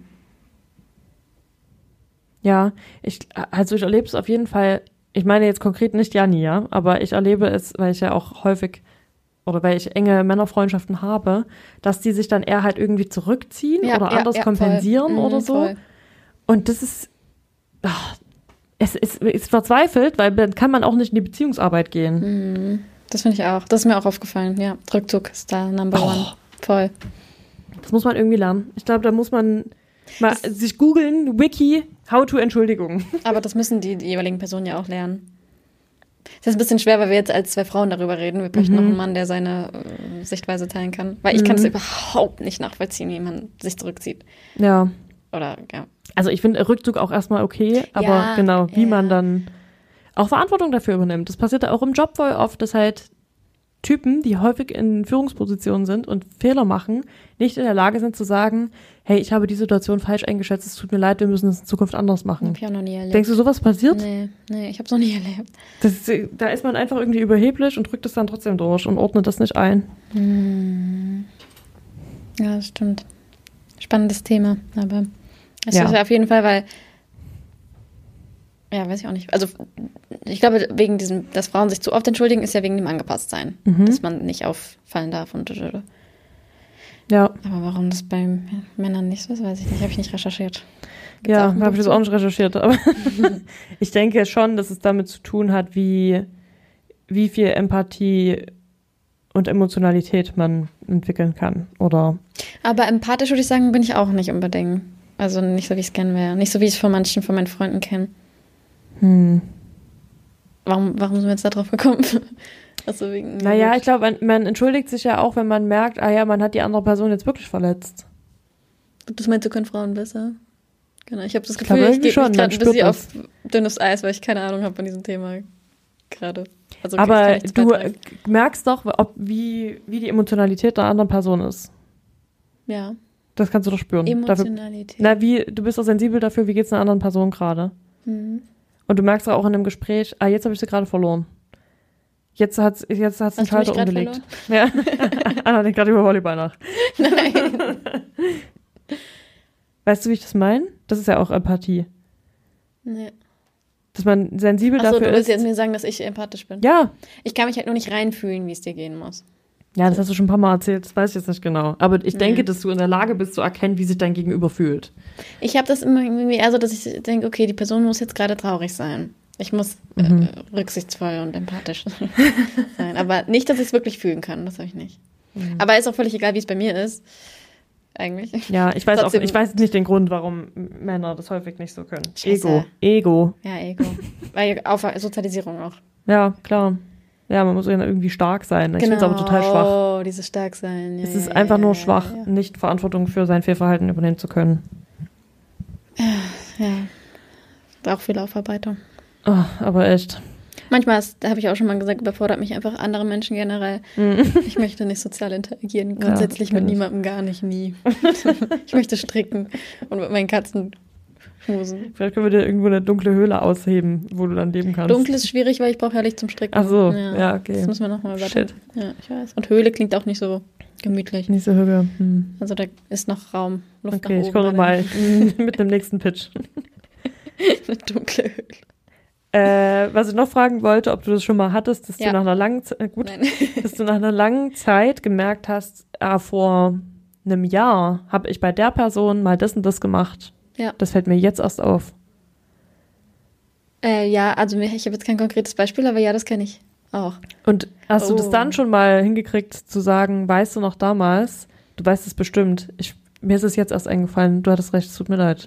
Ja, ich, also ich erlebe es auf jeden Fall, ich meine jetzt konkret nicht Janni, ja, aber ich erlebe es, weil ich ja auch häufig, oder weil ich enge Männerfreundschaften habe, dass die sich dann eher halt irgendwie zurückziehen ja, oder ja, anders ja, kompensieren voll. oder Mhm, so. voll. Und das ist, ach, es ist, ist verzweifelt, weil dann kann man auch nicht in die Beziehungsarbeit gehen. Mhm. Das finde ich auch. Das ist mir auch aufgefallen. Ja, Rückzug ist da Number Oh. One. Voll. Das muss man irgendwie lernen. Ich glaube, da muss man mal Das- sich googeln, Wiki, how to Entschuldigung. Aber das müssen die, die jeweiligen Personen ja auch lernen. Das ist ein bisschen schwer, weil wir jetzt als zwei Frauen darüber reden. Wir bräuchten Mhm. noch einen Mann, der seine äh, Sichtweise teilen kann. Weil ich Mhm. kann es überhaupt nicht nachvollziehen, wie man sich zurückzieht. Ja. Oder, ja. Also ich finde Rückzug auch erstmal okay, aber Ja, genau, wie ja. man dann auch Verantwortung dafür übernimmt. Das passiert ja auch im Job voll oft, dass halt Typen, die häufig in Führungspositionen sind und Fehler machen, nicht in der Lage sind zu sagen, hey, ich habe die Situation falsch eingeschätzt, es tut mir leid, wir müssen es in Zukunft anders machen. Hab ich auch noch nie erlebt. Denkst du, sowas passiert? Nee, nee, ich hab's noch nie erlebt. Das ist, da ist man einfach irgendwie überheblich und drückt es dann trotzdem durch und ordnet das nicht ein. Hm. Ja, das stimmt. Spannendes Thema, aber es Ja. ist auf jeden Fall, weil ja, weiß ich auch nicht. Also ich glaube, wegen diesem, dass Frauen sich zu oft entschuldigen, ist ja wegen dem Angepasstsein. Mhm. Dass man nicht auffallen darf und Ja, aber warum das bei Männern nicht so ist, weiß ich nicht. Habe ich nicht recherchiert. Gibt's ja, auch ein habe ich Buch das zu? auch nicht recherchiert, aber ich denke schon, dass es damit zu tun hat, wie, wie viel Empathie und Emotionalität man entwickeln kann, oder? Aber empathisch würde ich sagen, bin ich auch nicht unbedingt. Also nicht so, wie ich es gerne wäre. Nicht so, wie ich es von manchen von meinen Freunden kenne. Hm. Warum, warum sind wir jetzt da drauf gekommen? Also wegen. Naja, ich glaube, man, man entschuldigt sich ja auch, wenn man merkt, ah ja, man hat die andere Person jetzt wirklich verletzt. Das meinst du, können Frauen besser? Genau, ich habe das Ich glaube Gefühl, ich, irgendwie ich schon, gehe man gerade ein bisschen spürt auf dünnes Eis, weil ich keine Ahnung habe von diesem Thema gerade. Also, okay, ich Aber kann nichts du beitragen. merkst doch, ob, wie, wie die Emotionalität der anderen Person ist. Ja, Das kannst du doch spüren. Dafür, Emotionalität. na, wie, du bist doch sensibel dafür, wie geht's einer anderen Person gerade. Mhm. Und du merkst auch in einem Gespräch, ah, jetzt habe ich sie gerade verloren. Jetzt hat's, jetzt hat's den Hast du mich Schalter grad umgelegt. Ja. Anna denkt gerade über Volleyball nach. Nein. Weißt du, wie ich das meine? Das ist ja auch Empathie. Nee. Dass man sensibel Achso, dafür du willst ist. jetzt mir sagen, dass ich empathisch bin. Ja. Ich kann mich halt nur nicht reinfühlen, wie es dir gehen muss. Ja, das hast du schon ein paar Mal erzählt, das weiß ich jetzt nicht genau. Aber ich denke, Mhm. dass du in der Lage bist zu erkennen, wie sich dein Gegenüber fühlt. Ich habe das immer irgendwie eher so, dass ich denke, okay, die Person muss jetzt gerade traurig sein. Ich muss Mhm. äh, rücksichtsvoll und empathisch sein. Aber nicht, dass ich es wirklich fühlen kann. Das habe ich nicht. Mhm. Aber ist auch völlig egal, wie es bei mir ist. Eigentlich. Ja, ich weiß Trotzdem- auch, ich weiß nicht den Grund, warum Männer das häufig nicht so können. Scheiße. Ego. Ego. Ja, Ego. Weil auf Sozialisierung auch. Ja, klar. Ja, man muss ja irgendwie stark sein. Ich finde es aber total schwach. Oh, dieses Starksein. Ja, Es ja, ist ja, einfach ja, nur ja, schwach, Ja, nicht Verantwortung für sein Fehlverhalten übernehmen zu können. ja. Braucht viel Aufarbeitung. Oh, aber echt. Manchmal, ist- da habe ich auch schon mal gesagt, überfordert mich einfach andere Menschen generell. Ich möchte nicht sozial interagieren, grundsätzlich kenn mit ich. niemandem, gar nicht, nie. Ich möchte stricken und mit meinen Katzen schmusen. Vielleicht können wir dir irgendwo eine dunkle Höhle ausheben, wo du dann leben kannst. Dunkel ist schwierig, weil ich brauche ja Licht zum Stricken. Ach so, ja, okay. Das müssen wir nochmal überlegen. Shit. Ja, ich weiß. Und Höhle klingt auch nicht so gemütlich. Nicht so hübsch. Hm. Also da ist noch Raum, Luft Okay, nach ich oben. komme mal mit dem nächsten Pitch. Eine dunkle Höhle. Äh, was ich noch fragen wollte, ob du das schon mal hattest, dass Ja. du nach einer langen Zeit, äh, gut, Nein. dass du nach einer langen Zeit gemerkt hast, ah, vor einem Jahr habe ich bei der Person mal das und das gemacht. Ja. Das fällt mir jetzt erst auf. Äh, ja, also mir- ich habe jetzt kein konkretes Beispiel, aber ja, das kenne ich auch. Und hast du Oh. das dann schon mal hingekriegt zu sagen, weißt du noch damals, du weißt es bestimmt, ich, mir ist es jetzt erst eingefallen, du hattest recht, es tut mir leid.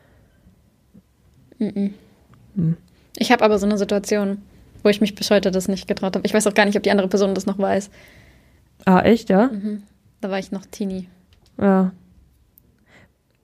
Mhm. Hm. Ich habe aber so eine Situation, wo ich mich bis heute das nicht getraut habe. Ich weiß auch gar nicht, ob die andere Person das noch weiß. Ah, echt, ja? Mhm. Da war ich noch Teenie. Ja.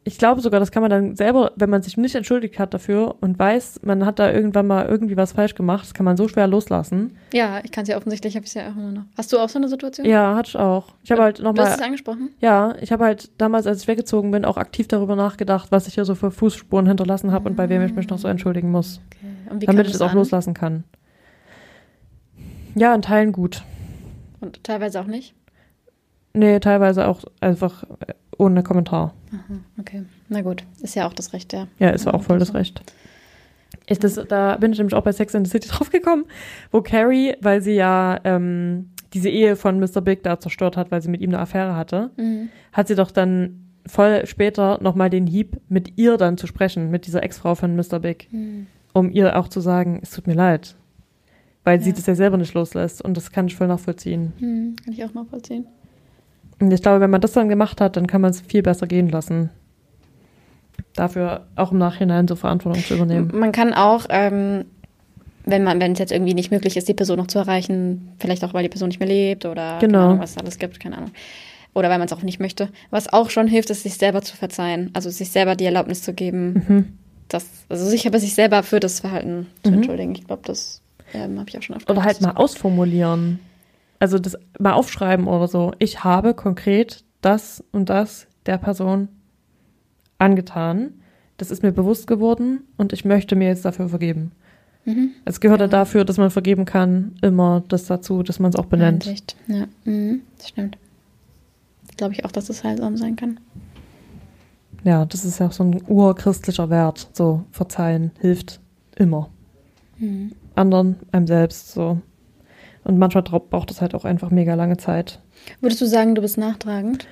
ich glaube sogar, das kann man dann selber, wenn man sich nicht entschuldigt hat dafür und weiß, man hat da irgendwann mal irgendwie was falsch gemacht, das kann man so schwer loslassen. Ja, ich kann es ja offensichtlich, habe ich es ja auch immer noch. Hast du auch so eine Situation? Ja, hatte ich auch. Ich habe halt nochmal. Du hast es angesprochen? Ja, ich habe halt damals, als ich weggezogen bin, auch aktiv darüber nachgedacht, was ich hier so für Fußspuren hinterlassen habe und bei wem ich mich noch so entschuldigen muss. Okay. Und wie damit kam ich es das auch an? loslassen kann. Ja, in Teilen gut. Und teilweise auch nicht? Nee, teilweise auch einfach ohne Kommentar. Aha, okay. Na gut, ist ja auch das Recht, ja. Ja, ist auch voll das Recht. Ich, das, da bin ich nämlich auch bei Sex and the City draufgekommen, wo Carrie, weil sie ja ähm, diese Ehe von Mister Big da zerstört hat, weil sie mit ihm eine Affäre hatte, Mhm. hat sie doch dann voll später nochmal den Hieb, mit ihr dann zu sprechen, mit dieser Ex-Frau von Mister Big, Mhm. um ihr auch zu sagen, es tut mir leid. Weil sie Ja. das ja selber nicht loslässt und das kann ich voll nachvollziehen. Mhm. Kann ich auch nachvollziehen. Und ich glaube, wenn man das dann gemacht hat, dann kann man es viel besser gehen lassen. Dafür auch im Nachhinein so Verantwortung zu übernehmen. Man kann auch, ähm, wenn man, wenn es jetzt irgendwie nicht möglich ist, die Person noch zu erreichen, vielleicht auch, weil die Person nicht mehr lebt oder Genau. keine Ahnung, was es alles gibt, keine Ahnung. Oder weil man es auch nicht möchte. Was auch schon hilft, ist, sich selber zu verzeihen. Also sich selber die Erlaubnis zu geben, Mhm. das, also sich aber sich selber für das Verhalten zu Mhm. entschuldigen. Ich glaube, das ähm, habe ich auch schon öfter. Oder halt mal ausformulieren. Also das mal aufschreiben oder so. Ich habe konkret das und das der Person angetan. Das ist mir bewusst geworden und ich möchte mir jetzt dafür vergeben. Mhm. Es gehört ja Ja. dafür, dass man vergeben kann, immer das dazu, dass man es auch benennt. Einsicht. Ja, mhm. Das stimmt. Glaube ich auch, dass das heilsam sein kann. Ja, das ist ja auch so ein urchristlicher Wert. So, verzeihen hilft immer. Mhm. Anderen, einem selbst, so. Und manchmal trau- braucht es halt auch einfach mega lange Zeit. Würdest du sagen, du bist nachtragend?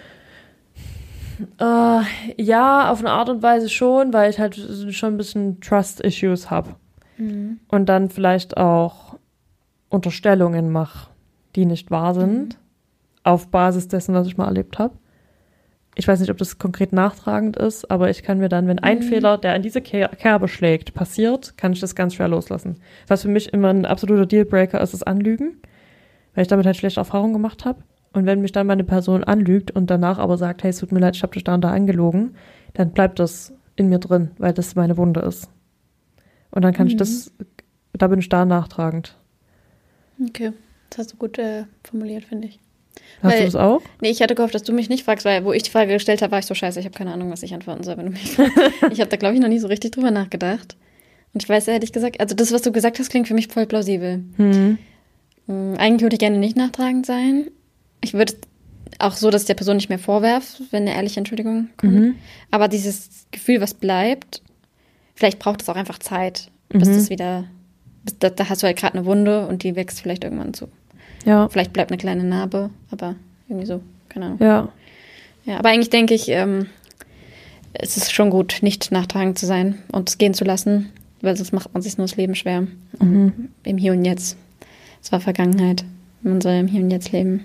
Äh, ja, auf eine Art und Weise schon, weil ich halt schon ein bisschen Trust-Issues habe. Mhm. Und dann vielleicht auch Unterstellungen mache, die nicht wahr sind, auf Basis dessen, was ich mal erlebt habe. Ich weiß nicht, ob das konkret nachtragend ist, aber ich kann mir dann, wenn ein Mhm. Fehler, der in diese Ker- Kerbe schlägt, passiert, kann ich das ganz schwer loslassen. Was für mich immer ein absoluter Dealbreaker ist, ist Anlügen, weil ich damit halt schlechte Erfahrungen gemacht habe. Und wenn mich dann meine Person anlügt und danach aber sagt, hey, es tut mir leid, ich habe dich da und da angelogen, dann bleibt das in mir drin, weil das meine Wunde ist. Und dann kann ich Mhm. das, da bin ich da nachtragend. Okay, das hast du gut äh, formuliert, finde ich. Hast Weil- du das auch? Nee, ich hatte gehofft, dass du mich nicht fragst, weil wo ich die Frage gestellt habe, war ich so scheiße, ich habe keine Ahnung, was ich antworten soll, wenn du mich fragst. Ich habe da, glaube ich, noch nie so richtig drüber nachgedacht. Und ich weiß ehrlich gesagt, also das, was du gesagt hast, klingt für mich voll plausibel. Hm. Hm, eigentlich würde ich gerne nicht nachtragend sein. Ich würde auch so, dass ich der Person nicht mehr vorwerfe, wenn eine ehrliche Entschuldigung kommt. Mhm. Aber dieses Gefühl, was bleibt, vielleicht braucht es auch einfach Zeit, bis Mhm. das wieder, bis, da, da hast du halt gerade eine Wunde und die wächst vielleicht irgendwann zu. Ja, Vielleicht bleibt eine kleine Narbe, aber irgendwie so, keine Ahnung. ja. Ja, aber eigentlich denke ich, ähm, es ist schon gut, nicht nachtragend zu sein und es gehen zu lassen, weil sonst macht man sich nur das Leben schwer. Mhm. Im Hier und Jetzt. Es war Vergangenheit. Man soll im Hier und Jetzt leben.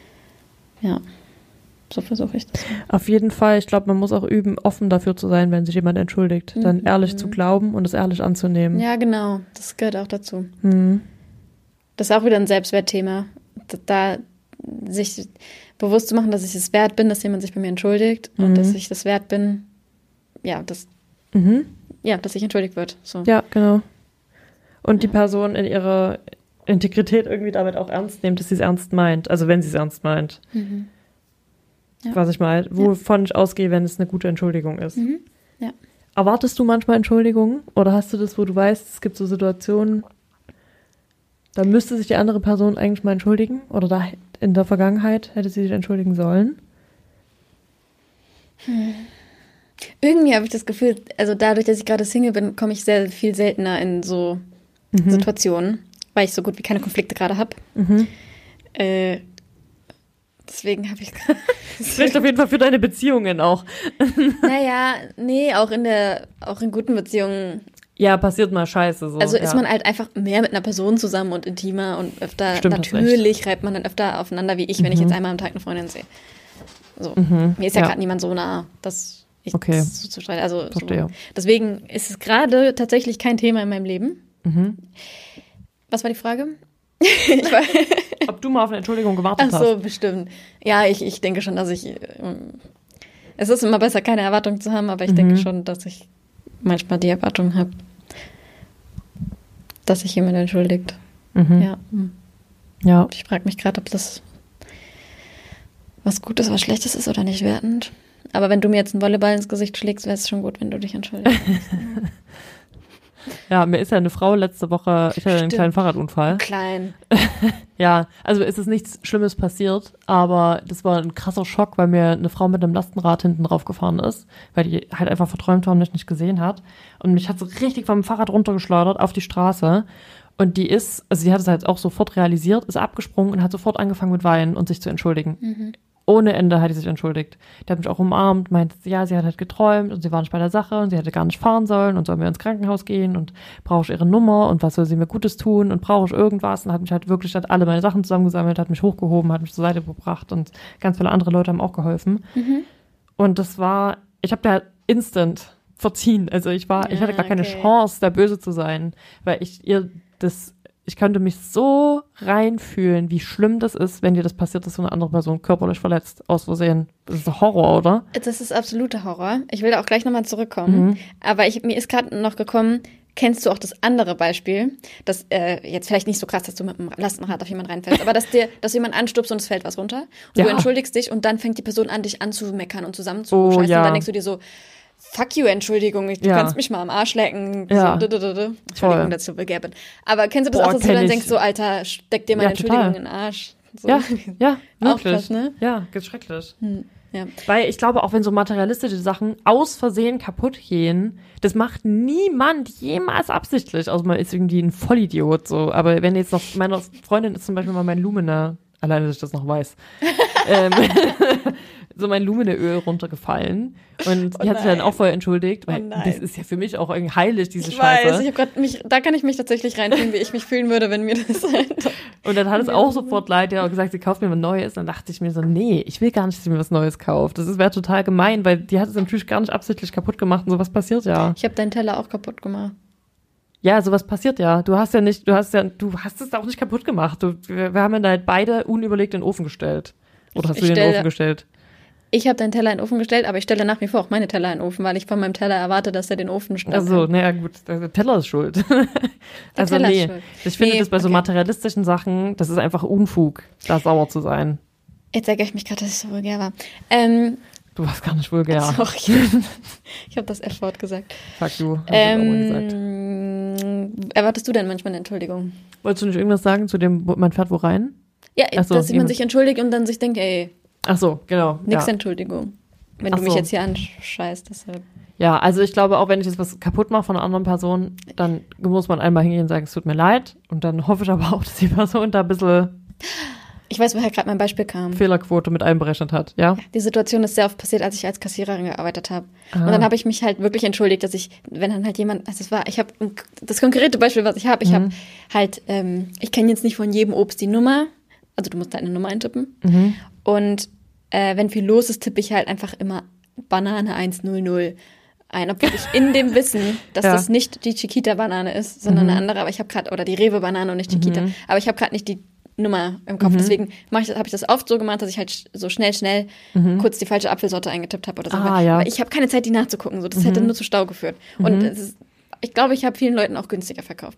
Ja, so versuche ich das. Auf jeden Fall. Ich glaube, man muss auch üben, offen dafür zu sein, wenn sich jemand entschuldigt. Dann Mhm. ehrlich zu glauben und es ehrlich anzunehmen. Ja, genau. Das gehört auch dazu. Mhm. Das ist auch wieder ein Selbstwertthema. Da, da sich bewusst zu machen, dass ich es wert bin, dass jemand sich bei mir entschuldigt und Mhm. dass ich das wert bin, ja, dass, Mhm. ja, dass ich entschuldigt wird. So. Ja, genau. Und die Ja. Person in ihrer Integrität irgendwie damit auch ernst nimmt, dass sie es ernst meint. Also wenn sie es ernst meint. Mhm. Ja. Was ich mal, wovon ich ausgehe, wenn es eine gute Entschuldigung ist. Mhm. Ja. Erwartest du manchmal Entschuldigungen? Oder hast du das, wo du weißt, es gibt so Situationen, da müsste sich die andere Person eigentlich mal entschuldigen? Oder da in der Vergangenheit hätte sie sich entschuldigen sollen? Irgendwie habe ich das Gefühl, also dadurch, dass ich gerade Single bin, komme ich sehr viel seltener in so Mhm. Situationen, weil ich so gut wie keine Konflikte gerade habe. Mhm. Äh, deswegen habe ich Spricht auf jeden Fall für deine Beziehungen auch. Naja, nee, auch in der, auch in guten Beziehungen. Ja, passiert mal Scheiße. So. Also ist ja. man halt einfach mehr mit einer Person zusammen und intimer und öfter, Stimmt, hast natürlich reibt man dann öfter aufeinander wie ich, wenn ich Mhm. jetzt einmal am Tag eine Freundin sehe. So. Mhm. Mir ist ja, Ja. gerade niemand so nah, dass ich Okay. das so zu streiten. Also Verstehe. so. Deswegen ist es gerade tatsächlich kein Thema in meinem Leben. Mhm. Was war die Frage? ich war, Ob du mal auf eine Entschuldigung gewartet ach so, bestimmt. Ja, ich, ich denke schon, dass ich ähm, Es ist immer besser, keine Erwartung zu haben, aber ich mhm. denke schon, dass ich manchmal die Erwartung habe, dass sich jemand entschuldigt. Mhm. Ja. Ja. Ich frage mich gerade, ob das was Gutes, was Schlechtes ist oder nicht wertend. Aber wenn du mir jetzt einen Volleyball ins Gesicht schlägst, wäre es schon gut, wenn du dich entschuldigst. Ja, mir ist ja eine Frau letzte Woche, ich hatte einen kleinen Fahrradunfall. Klein. Ja, also ist es nichts Schlimmes passiert, aber das war ein krasser Schock, weil mir eine Frau mit einem Lastenrad hinten drauf gefahren ist, weil die halt einfach verträumt war und mich nicht gesehen hat. Und mich hat so richtig vom Fahrrad runtergeschleudert auf die Straße. Und die ist, also sie hat es halt auch sofort realisiert, ist abgesprungen und hat sofort angefangen mit Weinen und sich zu entschuldigen. Mhm. Ohne Ende hat sie sich entschuldigt. Die hat mich auch umarmt, meinte, ja, sie hat halt geträumt und sie war nicht bei der Sache und sie hätte gar nicht fahren sollen und sollen wir ins Krankenhaus gehen und brauche ich ihre Nummer und was soll sie mir Gutes tun und brauche ich irgendwas und hat mich halt wirklich, hat alle meine Sachen zusammengesammelt, hat mich hochgehoben, hat mich zur Seite gebracht und ganz viele andere Leute haben auch geholfen. Mhm. Und das war, ich habe da instant verziehen. Also ich war, ich hatte gar keine okay. Chance, da böse zu sein, weil ich ihr das ich könnte mich so reinfühlen, wie schlimm das ist, wenn dir das passiert, dass so eine andere Person körperlich verletzt, aus Versehen. Das ist Horror, oder? Das ist absoluter Horror. Ich will da auch gleich nochmal zurückkommen. Mhm. Aber ich, mir ist gerade noch gekommen, kennst du auch das andere Beispiel, das äh, jetzt vielleicht nicht so krass, dass du mit dem Lastenrad auf jemanden reinfällst, aber dass dir, dass jemand anstupst und es fällt was runter. Und ja. Du entschuldigst dich und dann fängt die Person an, dich anzumeckern und zusammenzuscheißen. Oh, ja. Und dann denkst du dir so, fuck you, Entschuldigung, du ja. kannst mich mal am Arsch lecken. Ja. So, Entschuldigung, Voll. dass du vulgär bin. Aber kennst du das Boah, auch, dass du dann ich. denkst, so, Alter, steck dir mal ja, eine Entschuldigung total. in den Arsch. So. Ja, ja, auch wirklich. krass, ne? Ja, ganz schrecklich. Hm. Ja. Weil ich glaube, auch wenn so materialistische Sachen aus Versehen kaputt gehen, das macht niemand jemals absichtlich. Also man ist irgendwie ein Vollidiot, so. Aber wenn jetzt noch, meine Freundin ist zum Beispiel mal mein Lumina, alleine, dass ich das noch weiß, ähm, so mein Lumine-Öl runtergefallen. Und die oh hat sich dann auch voll entschuldigt, weil oh das ist ja für mich auch irgendwie heilig, diese ich Scheiße. Weiß, ich hab grad mich, da kann ich mich tatsächlich reinfühlen, wie ich mich fühlen würde, wenn mir das halt. Und dann hat es auch sofort leid, der hat gesagt, sie kauft mir was Neues. Dann dachte ich mir so, nee, ich will gar nicht, dass sie mir was Neues kauft. Das wäre total gemein, weil die hat es natürlich gar nicht absichtlich kaputt gemacht und sowas passiert ja. Ich habe deinen Teller auch kaputt gemacht. Ja, sowas passiert ja. Du hast ja nicht, du hast ja, du hast es auch nicht kaputt gemacht. Du, wir, wir haben ihn halt beide unüberlegt in den Ofen gestellt. Oder hast Ich du den in stelle- den Ofen gestellt? Ich habe deinen Teller in den Ofen gestellt, aber ich stelle nach wie vor auch meine Teller in den Ofen, weil ich von meinem Teller erwarte, dass er den Ofen schnappt. Also, naja, gut, der Teller ist schuld. Also, Teller ist nee. schuld. Ich finde Nee, das bei so okay. materialistischen Sachen, das ist einfach Unfug, da sauer zu sein. Jetzt ärgere ich mich gerade, dass ich so vulgär war. Ähm, Du warst gar nicht vulgär. Sorry. Ich habe das F-Wort gesagt. Fuck you. Hast du auch gesagt. Ähm, erwartest du denn manchmal eine Entschuldigung? Wolltest du nicht irgendwas sagen zu dem, wo- man fährt wo rein? Ja, Ach so, dass man eben. sich entschuldigt und dann sich denkt, ey, Ach so, genau. nix ja. Entschuldigung. Wenn Ach du mich so. jetzt hier anscheißt, deshalb. Ja, also ich glaube, auch wenn ich jetzt was kaputt mache von einer anderen Person, dann muss man einmal hingehen und sagen, es tut mir leid. Und dann hoffe ich aber auch, dass die Person da ein bisschen Ich weiß, woher gerade mein Beispiel kam. Fehlerquote mit einberechnet hat, ja? Die Situation ist sehr oft passiert, als ich als Kassiererin gearbeitet habe. Ah. Und dann habe ich mich halt wirklich entschuldigt, dass ich, wenn dann halt jemand, also es war, ich habe das konkrete Beispiel, was ich habe, ich Mhm. habe halt, ähm, ich kenne jetzt nicht von jedem Obst die Nummer, also du musst deine Nummer eintippen. Mhm. Und äh, wenn viel los ist, tippe ich halt einfach immer Banane eins null null ein, obwohl ich in dem Wissen, dass Ja. das nicht die Chiquita-Banane ist, sondern Mhm. eine andere, aber ich habe gerade, oder die Rewe-Banane und nicht Chiquita, Mhm. aber ich habe gerade nicht die Nummer im Kopf. Mhm. Deswegen mach ich, habe ich das oft so gemacht, dass ich halt sch- so schnell, schnell Mhm. kurz die falsche Apfelsorte eingetippt habe oder so. Ah, weil, ja. weil ich habe keine Zeit, die nachzugucken. So, das Mhm. hätte nur zu Stau geführt. Und Mhm. es ist, ich glaube, ich habe vielen Leuten auch günstiger verkauft.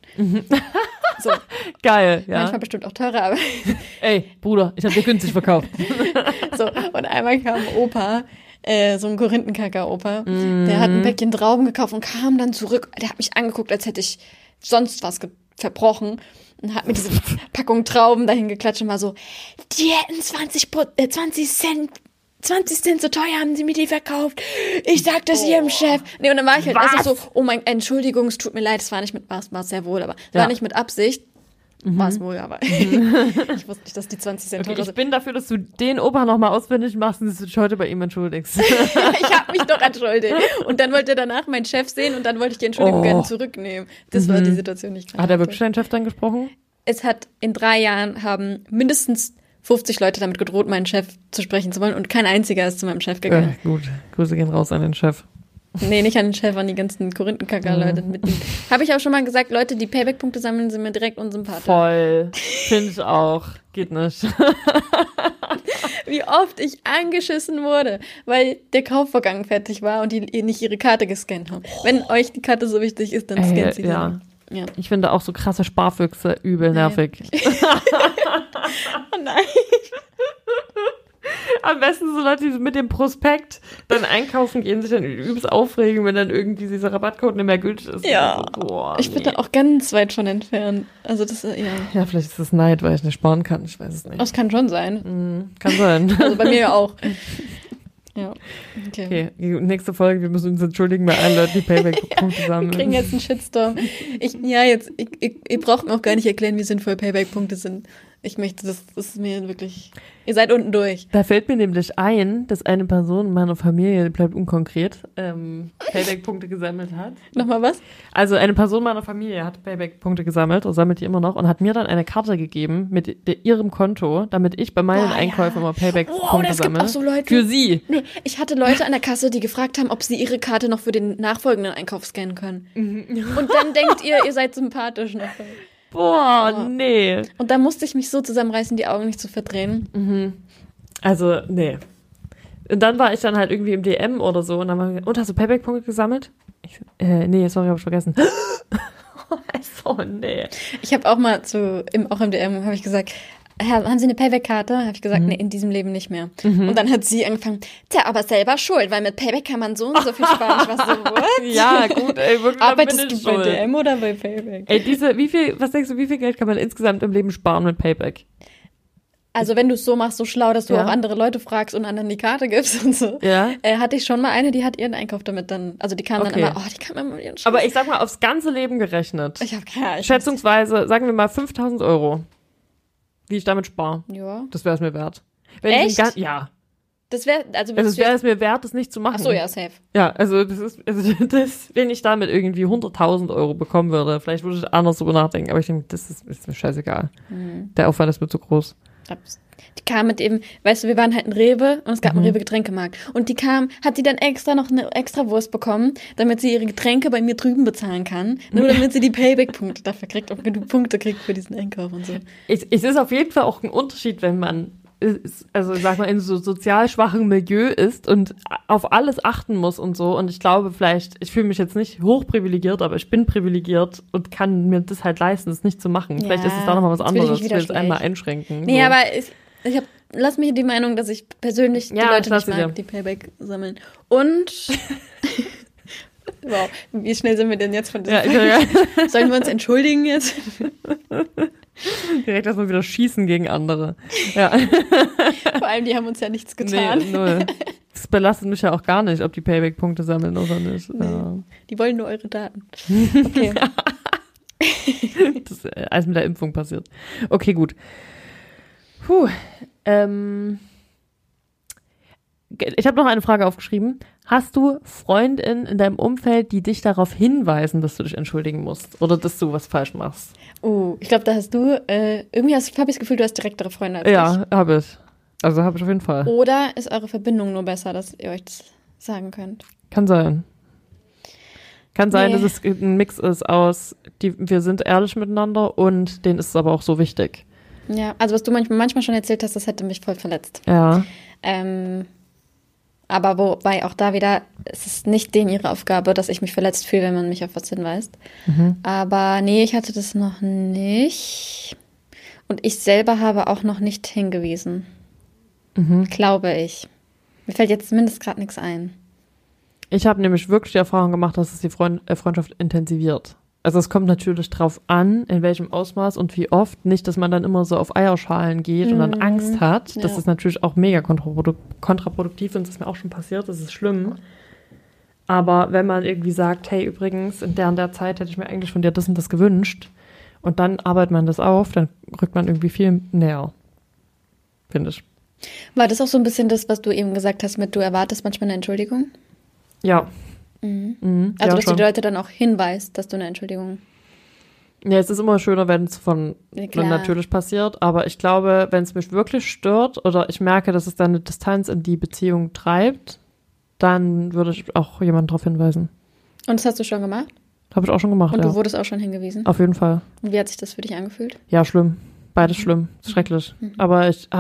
So, Geil, ja. manchmal bestimmt auch teurer, aber Ey, Bruder, ich habe dir günstig verkauft. so. Und einmal kam ein Opa, äh, so ein Korinthenkacker-Opa, Mhm. der hat ein Päckchen Trauben gekauft und kam dann zurück. Der hat mich angeguckt, als hätte ich sonst was ge- verbrochen. Und hat mir diese Packung Trauben dahin geklatscht und war so, die hätten zwanzig, Pro- äh, zwanzig Cent, zwanzig Cent so teuer haben sie mir die verkauft. Ich sag das ihrem Chef. Nee, und dann war ich halt Was? erst so, oh mein, Entschuldigung, es tut mir leid, es war nicht mit, war es sehr wohl, aber es Ja. war nicht mit Absicht. War es wohl, aber ich wusste nicht, dass die zwanzig Cent Okay, teurer ich sind. bin dafür, dass du den Opa nochmal auswendig machst und dass du dich heute bei ihm entschuldigst. Ich habe mich doch entschuldigt. Und dann wollte danach mein Chef sehen und dann wollte ich die Entschuldigung Oh. gerne zurücknehmen. Das war Mhm. die Situation, die ich gerade Hat er hatte. wirklich deinen Chef dann gesprochen? Es hat in drei Jahren haben mindestens fünfzig Leute damit gedroht, meinen Chef zu sprechen zu wollen und kein einziger ist zu meinem Chef gegangen. Ja, gut. Grüße gehen raus an den Chef. Nee, nicht an den Chef, an die ganzen Korinthenkacker-Leute. Mhm. mit Habe ich auch schon mal gesagt, Leute, die Payback-Punkte sammeln, sind mir direkt unsympathisch. Voll. Finde ich auch. Geht nicht. Wie oft ich angeschissen wurde, weil der Kaufvorgang fertig war und die nicht ihre Karte gescannt haben. Oh. Wenn euch die Karte so wichtig ist, dann scannt sie ja. sie. Ja. Ich finde auch so krasse Sparfüchse übel nervig. Oh nein. Am besten so Leute, die mit dem Prospekt dann einkaufen gehen, sich dann übelst aufregen, wenn dann irgendwie dieser Rabattcode nicht mehr gültig ist. Ja, also, boah, ich bin nee. da auch ganz weit von entfernt. Also das, ja. Ja, vielleicht ist das Neid, weil ich nicht sparen kann, ich weiß es nicht. Das kann schon sein. Mhm, kann sein. Also bei mir ja auch. Ja, okay. Okay, die nächste Folge, wir müssen uns entschuldigen bei allen Leuten, die Payback-Punkte sammeln. Wir kriegen jetzt einen Shitstorm. Ich, ja, jetzt, ich, ich, ihr braucht mir auch gar nicht erklären, wie sinnvoll Payback-Punkte sind. Ich möchte, das, das ist mir wirklich, ihr seid unten durch. Da fällt mir nämlich ein, dass eine Person in meiner Familie, die bleibt unkonkret, ähm, Payback-Punkte gesammelt hat. Nochmal was? Also eine Person meiner Familie hat Payback-Punkte gesammelt und sammelt die immer noch und hat mir dann eine Karte gegeben mit de- ihrem Konto, damit ich bei meinen Boah, Einkäufen ja. immer Payback-Punkte wow, das sammle. Gibt auch so Leute, für sie. Nee, ich hatte Leute an der Kasse, die gefragt haben, ob sie ihre Karte noch für den nachfolgenden Einkauf scannen können. Und dann denkt ihr, ihr seid sympathisch noch. Boah, oh. nee. Und da musste ich mich so zusammenreißen, die Augen nicht zu verdrehen. Mhm. Also, nee. Und dann war ich dann halt irgendwie im D M oder so und dann war ich, und hast du Payback-Punkte gesammelt? Ich, äh, nee, sorry, hab ich vergessen. Also, nee. Ich habe auch mal zu, im, auch im D M, habe ich gesagt, haben Sie eine Payback-Karte? Habe ich gesagt, mhm. nee, in diesem Leben nicht mehr. Mhm. Und dann hat sie angefangen, tja, aber selber schuld, weil mit Payback kann man so und so viel sparen. Ich war so, what? Ja, gut, ey, wirklich. Arbeitest du bei D M oder bei Payback? Ey, diese, wie viel, was denkst du, wie viel Geld kann man insgesamt im Leben sparen mit Payback? Also wenn du es so machst, so schlau, dass du ja. auch andere Leute fragst und anderen die Karte gibst und so. Ja. Äh, hatte ich schon mal eine, die hat ihren Einkauf damit dann, also die kam okay. dann immer, oh, die kam immer mit ihren Scheiß. Aber ich sag mal, aufs ganze Leben gerechnet. Ich habe keine Ahnung. Schätzungsweise, sagen wir mal fünftausend Euro. Wie ich damit spare. Ja. Das wäre es mir wert. Wenn Echt? Ich ganz, ja. Das wäre, also, also es wäre es mir wert, das nicht zu machen. Ach so, ja, safe. Ja, also das ist, also das, wenn ich damit irgendwie hunderttausend Euro bekommen würde, vielleicht würde ich anders drüber nachdenken, aber ich denke, das ist, ist mir scheißegal. Mhm. Der Aufwand ist mir zu groß. Die kam mit eben, weißt du, wir waren halt in Rewe und es gab mhm. einen Rewe-Getränkemarkt. Und die kam, hat die dann extra noch eine extra Wurst bekommen, damit sie ihre Getränke bei mir drüben bezahlen kann. Nur damit sie die Payback-Punkte dafür kriegt und genug Punkte kriegt für diesen Einkauf und so. Es, es ist auf jeden Fall auch ein Unterschied, wenn man, ist, also sag mal, in so sozial schwachem Milieu ist und auf alles achten muss und so. Und ich glaube vielleicht, ich fühle mich jetzt nicht hochprivilegiert, aber ich bin privilegiert und kann mir das halt leisten, das nicht zu machen. Ja, vielleicht ist es da nochmal was anderes. Ich will es einmal einschränken. Nee, so. aber ich, ich hab, lass mich die Meinung, dass ich persönlich die ja, Leute nicht mag, dir. die Payback sammeln. Und wow, wie schnell sind wir denn jetzt von diesem ja, ja, ja. Sollen wir uns entschuldigen jetzt? Direkt erstmal wieder schießen gegen andere. Ja. Vor allem, die haben uns ja nichts getan. Nee, null. Das belastet mich ja auch gar nicht, ob die Payback-Punkte sammeln oder nicht. Nee. Ja. Die wollen nur eure Daten. Okay. Das ist alles mit der Impfung passiert. Okay, gut. Puh. Ähm. Ich habe noch eine Frage aufgeschrieben. Hast du FreundInnen in deinem Umfeld, die dich darauf hinweisen, dass du dich entschuldigen musst oder dass du was falsch machst? Oh, ich glaube, da hast du, äh, irgendwie hast, habe ich das Gefühl, du hast direktere Freunde als ja, ich. Ja, habe ich. Also habe ich auf jeden Fall. Oder ist eure Verbindung nur besser, dass ihr euch das sagen könnt? Kann sein. Kann sein, nee. dass es ein Mix ist aus, die, wir sind ehrlich miteinander und denen ist es aber auch so wichtig. Ja, also was du manchmal, manchmal schon erzählt hast, das hätte mich voll verletzt. Ja. Ähm, aber wobei auch da wieder, es ist nicht denen ihre Aufgabe, dass ich mich verletzt fühle, wenn man mich auf was hinweist. Mhm. Aber nee, ich hatte das noch nicht. Und ich selber habe auch noch nicht hingewiesen. Mhm. Glaube ich. Mir fällt jetzt zumindest gerade nichts ein. Ich habe nämlich wirklich die Erfahrung gemacht, dass es die Freund- äh, Freundschaft intensiviert. Also es kommt natürlich drauf an, in welchem Ausmaß und wie oft. Nicht, dass man dann immer so auf Eierschalen geht mhm. und dann Angst hat. Das ja. ist natürlich auch mega kontraprodu- kontraproduktiv und das ist mir auch schon passiert. Das ist schlimm. Aber wenn man irgendwie sagt, hey, übrigens, in der und der Zeit hätte ich mir eigentlich von dir das und das gewünscht und dann arbeitet man das auf, dann rückt man irgendwie viel näher. Finde ich. War das auch so ein bisschen das, was du eben gesagt hast mit, du erwartest manchmal eine Entschuldigung? Ja. Mhm. Mhm, also, ja, dass schon. Die Leute dann auch hinweist, dass du eine Entschuldigung... Ja, es ist immer schöner, wenn es von ja, natürlich passiert, aber ich glaube, wenn es mich wirklich stört oder ich merke, dass es dann eine Distanz in die Beziehung treibt, dann würde ich auch jemanden darauf hinweisen. Und das hast du schon gemacht? Habe ich auch schon gemacht, Und ja. du wurdest auch schon hingewiesen? Auf jeden Fall. Und wie hat sich das für dich angefühlt? Ja, schlimm. Beides mhm. schlimm. Schrecklich. Mhm. Aber ich habe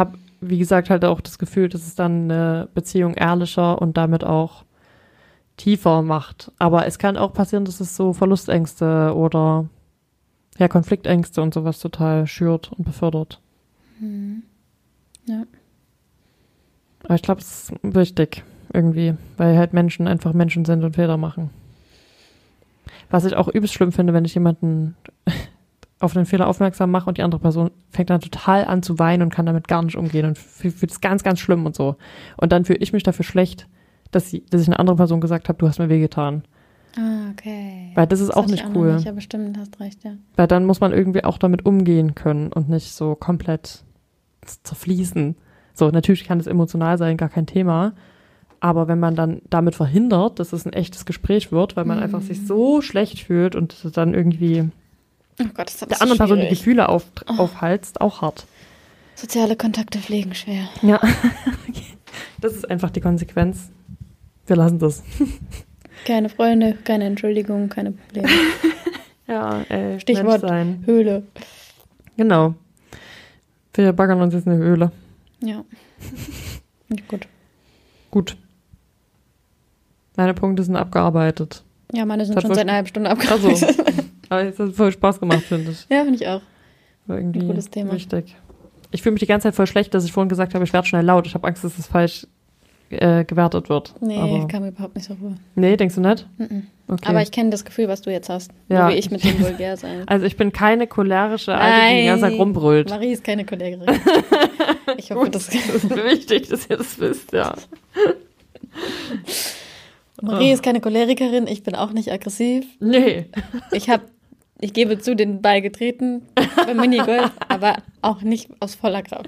wie gesagt, halt auch das Gefühl, dass es dann eine Beziehung ehrlicher und damit auch tiefer macht. Aber es kann auch passieren, dass es so Verlustängste oder ja, Konfliktängste und sowas total schürt und befördert. Mhm. Ja. Aber ich glaube, es ist wichtig irgendwie, weil halt Menschen einfach Menschen sind und Fehler machen. Was ich auch übelst schlimm finde, wenn ich jemanden auf den Fehler aufmerksam mache und die andere Person fängt dann total an zu weinen und kann damit gar nicht umgehen und fühlt es ganz, ganz schlimm und so. Und dann fühle ich mich dafür schlecht, dass, sie, dass ich einer anderen Person gesagt habe, du hast mir wehgetan. Ah, okay. Weil das ist das auch nicht auch cool. Nicht, aber stimmt, hast recht, ja. Weil dann muss man irgendwie auch damit umgehen können und nicht so komplett zerfließen. So, natürlich kann es emotional sein, gar kein Thema. Aber wenn man dann damit verhindert, dass es ein echtes Gespräch wird, weil man mm. einfach sich so schlecht fühlt und es dann irgendwie oh Gott, das ist der anderen Person die schwierig. Gefühle auf, Oh. aufhalst, auch hart. Soziale Kontakte pflegen schwer. Ja, das ist einfach die Konsequenz. Wir lassen das. Keine Freunde, keine Entschuldigung, keine Probleme. Ja, ey, Stichwort Mensch sein. Höhle. Genau. Wir baggern uns jetzt eine Höhle. Ja. Gut. Gut. Meine Punkte sind abgearbeitet. Ja, meine sind Das schon hat seit einer halben Stunde abgearbeitet. Also, aber es hat voll Spaß gemacht, finde ich. Ja, finde ich auch. War irgendwie Ein gutes Thema. wichtig. Ich fühle mich die ganze Zeit voll schlecht, dass ich vorhin gesagt habe, ich werde schnell laut. Ich habe Angst, dass es falsch äh, gewertet wird. Nee, aber kam mir überhaupt nicht so vor. Nee, denkst du nicht? Mhm. Okay. Aber ich kenne das Gefühl, was du jetzt hast. Ja. So wie ich mit dem vulgär sein. Also ich bin keine cholerische Alte, die den ganzen Tag rumbrüllt. Marie ist keine Kollegin. Ich hoffe, das Das ist mir wichtig, dass ihr das wisst, ja. Marie ist keine Cholerikerin, ich bin auch nicht aggressiv. Nee. Ich habe, ich gebe zu, den Ball getreten beim Minigolf, aber auch nicht aus voller Kraft.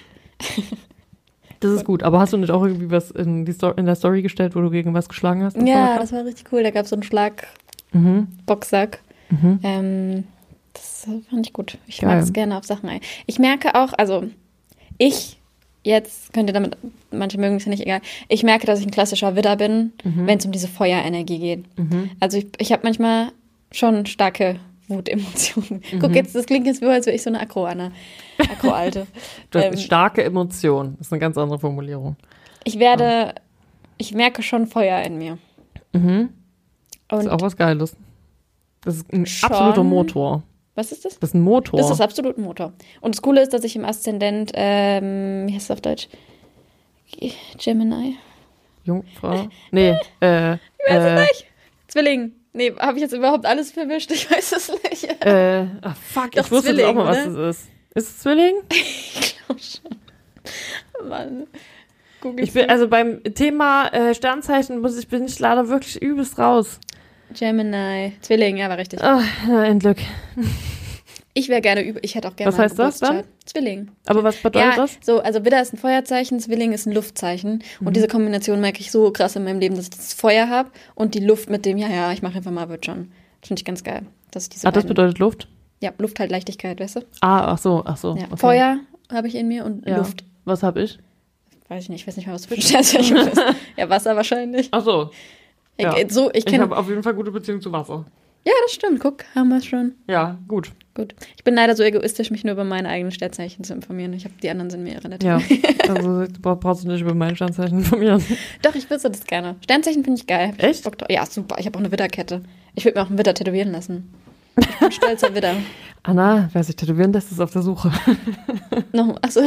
Das ist gut, aber hast du nicht auch irgendwie was in, die Story, in der Story gestellt, wo du gegen was geschlagen hast? Ja, das war richtig cool. Da gab es so einen Schlagboxsack. Mhm. Mhm. Ähm, das fand ich gut. Ich Geil. mag es gerne auf Sachen ein. Ich merke auch, also ich jetzt, könnt ihr damit, manche mögen es ja nicht, egal. Ich merke, dass ich ein klassischer Widder bin, Mhm. wenn es um diese Feuerenergie geht. Mhm. Also ich, ich habe manchmal schon starke Wutemotionen. Mhm. Guck jetzt, das klingt jetzt so, als wäre ich so eine Akro-Anna. Akro-Alte. Du hast Ähm, starke Emotionen. Das ist eine ganz andere Formulierung. Ich werde, ich merke schon Feuer in mir. Mhm. Das Und ist auch was Geiles. Das ist ein Schon. absoluter Motor. was ist das? Das ist ein Motor. Das ist absolut ein Motor. Und das Coole ist, dass ich im Aszendent, ähm, wie heißt das auf Deutsch? Gemini? Jungfrau? Nee, äh, Ich weiß äh, es nicht. Zwilling. Nee, habe ich jetzt überhaupt alles verwischt? Ich weiß es nicht. äh, ah, fuck, Doch, ich wusste jetzt auch mal, was Zwilling, das ist. Ist es Zwilling? Ich glaube schon. Mann. Google Ich bin, also beim Thema äh, Sternzeichen muss ich, bin ich leider wirklich übelst raus. Gemini. Zwilling, ja, war richtig. Ach, na, ein Glück. Ich wäre gerne über, ich hätte auch gerne Was mal heißt das dann? Geburtschart. Zwilling. Aber was bedeutet Ja, das? so, also Widder ist ein Feuerzeichen, Zwilling ist ein Luftzeichen. Mhm. Und diese Kombination merke ich so krass in meinem Leben, dass ich das Feuer habe und die Luft mit dem, ja, ja, ich mache einfach mal, wird schon. Das finde ich ganz geil. Dass ich diese Ah, das beiden- bedeutet Luft? Ja, Luft halt Leichtigkeit, weißt du? Ah, ach so, ach so. Ja. Okay. Feuer habe ich in mir und Ja. Luft. Was hab ich? Weiß ich nicht, ich weiß nicht mal, was für ein Sternzeichen ist. Ja, Wasser wahrscheinlich. Ach so. Ich, Ja. so, ich Ich kenne. habe auf jeden Fall gute Beziehung zu Wasser. Ja, das stimmt. Guck, haben wir es schon. Ja, gut. Gut. Ich bin leider so egoistisch, mich nur über meine eigenen Sternzeichen zu informieren. Ich hab, die anderen sind mir relativ. Ja, also du brauch- brauchst du nicht über mein Sternzeichen informieren. Doch, ich wüsste das gerne. Sternzeichen finde ich geil. Hab ich Echt? Bock drauf. Ja, super. Ich habe auch eine Widderkette. Ich würde mir auch einen Widder tätowieren lassen. Ich bin stolzer Widder. Anna, wer sich tätowieren lässt, ist auf der Suche. No, also.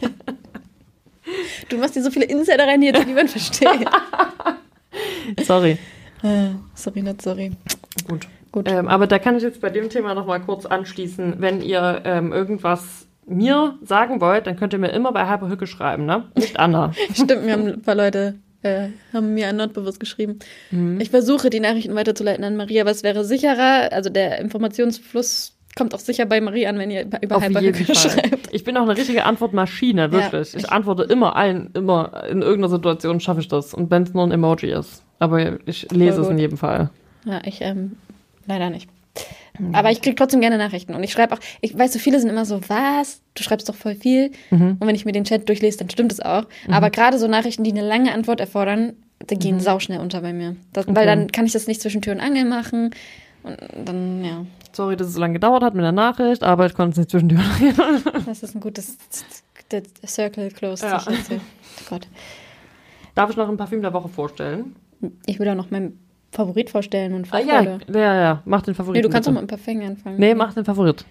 Du machst dir so viele Insider rein, die jetzt niemand versteht. Sorry. Äh, sorry, nicht sorry. Gut. Gut. Ähm, aber da kann ich jetzt bei dem Thema noch mal kurz anschließen. Wenn ihr ähm, irgendwas mir sagen wollt, dann könnt ihr mir immer bei Hyperhücke schreiben, ne? Nicht Anna. Stimmt, mir haben ein paar Leute äh, haben mir ein Notbewusst geschrieben. Mhm. Ich versuche, die Nachrichten weiterzuleiten an Maria, aber es wäre sicherer, also der Informationsfluss kommt auch sicher bei Marie an, wenn ihr über über Auf jeden Hyperhücke Fall. schreibt. Ich bin auch eine richtige Antwortmaschine, wirklich. Ja, ich, ich- antworte immer allen, immer in irgendeiner Situation schaffe ich das. Und wenn es nur ein Emoji ist. Aber ich lese es gut. in jedem Fall. Ja, ich ähm, leider nicht. Aber ich kriege trotzdem gerne Nachrichten. Und ich schreibe auch, ich weiß, so viele sind immer so, was? Du schreibst doch voll viel. Mhm. Und wenn ich mir den Chat durchlese, dann stimmt es auch. Aber gerade so Nachrichten, die eine lange Antwort erfordern, die gehen sauschnell unter bei mir. Das, Okay. Weil dann kann ich das nicht zwischen Tür und Angel machen. Und dann, ja, Sorry, dass es so lange gedauert hat mit der Nachricht, aber ich konnte es nicht zwischendurch. das ist ein gutes The Circle closed Ja. sich jetzt. Oh Gott. Darf ich noch ein Parfüm der Woche vorstellen? Ich will auch noch meinen Favorit vorstellen und Ah, ja, Vorfreude. ja, ja, mach den Favoriten. Nee, du kannst bitte. doch mit dem Parfüm anfangen. Nee, mach den Favorit.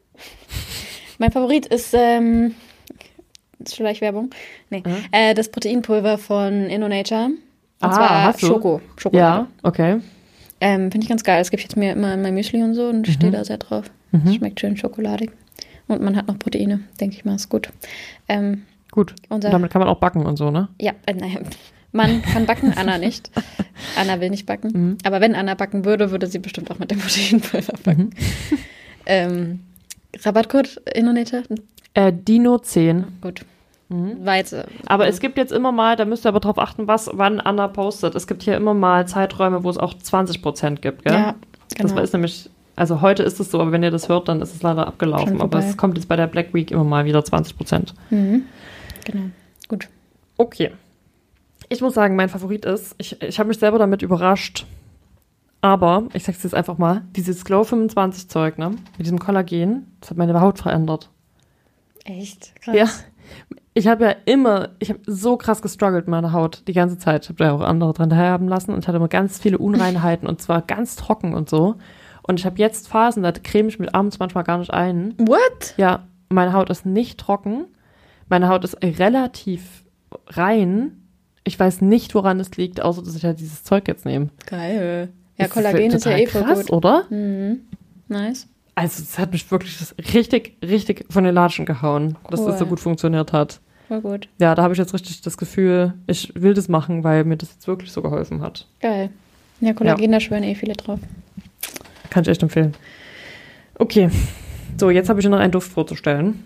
Mein Favorit ist, ähm, ist vielleicht Werbung? Nee. Mhm. Äh, das Proteinpulver von InnoNature. Und Ah, zwar hast du? Schoko. Schokolade. Ja, okay. Ähm, Finde ich ganz geil. Das gebe ich jetzt mir immer in mein Müsli und so und Mhm. stehe da sehr drauf. Mhm. Schmeckt schön schokoladig. Und man hat noch Proteine, denke ich mal, ist gut. Ähm, Gut. unser, Und damit kann man auch backen und so, ne? ja, äh, naja, man kann backen, Anna nicht. Anna will nicht backen. Mhm. Aber wenn Anna backen würde, würde sie bestimmt auch mit dem Proteinpulver backen. Mhm. ähm, Rabattcode InnoNature? Äh, Dino zehn. Gut. Mhm. War jetzt, äh, Aber es gibt jetzt immer mal, da müsst ihr aber drauf achten, was, wann Anna postet. Es gibt hier immer mal Zeiträume, wo es auch zwanzig Prozent gibt, gell? ja, genau. Das ist nämlich, also heute ist es so, aber wenn ihr das hört, dann ist es leider abgelaufen. Schon Aber vorbei. es kommt jetzt bei der Black Week immer mal wieder zwanzig Prozent. Mhm. Genau. Gut. Okay. Ich muss sagen, mein Favorit ist, ich, ich habe mich selber damit überrascht, aber ich sag's jetzt einfach mal, dieses Glow fünfundzwanzig Zeug, ne, mit diesem Kollagen, das hat meine Haut verändert. Echt? Krass. Ja. Ich habe ja immer, ich habe so krass gestruggelt mit meiner Haut die ganze Zeit. Ich habe da ja auch andere dran teilhaben lassen und ich hatte immer ganz viele Unreinheiten und zwar ganz trocken und so. Und ich habe jetzt Phasen, da creme ich mich abends manchmal gar nicht ein. What? Ja, meine Haut ist nicht trocken. Meine Haut ist relativ rein. Ich weiß nicht, woran es liegt, außer dass ich halt dieses Zeug jetzt nehme. Geil. Ja, Das Kollagen ist ja total eh voll krass, gut. oder? Mhm. Nice. Also es hat mich wirklich das richtig, richtig von den Latschen gehauen, dass das so Cool. gut funktioniert hat. Voll gut. Ja, da habe ich jetzt richtig das Gefühl, ich will das machen, weil mir das jetzt wirklich so geholfen hat. Geil. Ja, Kollagen, da schwören eh viele drauf. Kann ich echt empfehlen. Okay, so, jetzt habe ich noch einen Duft vorzustellen.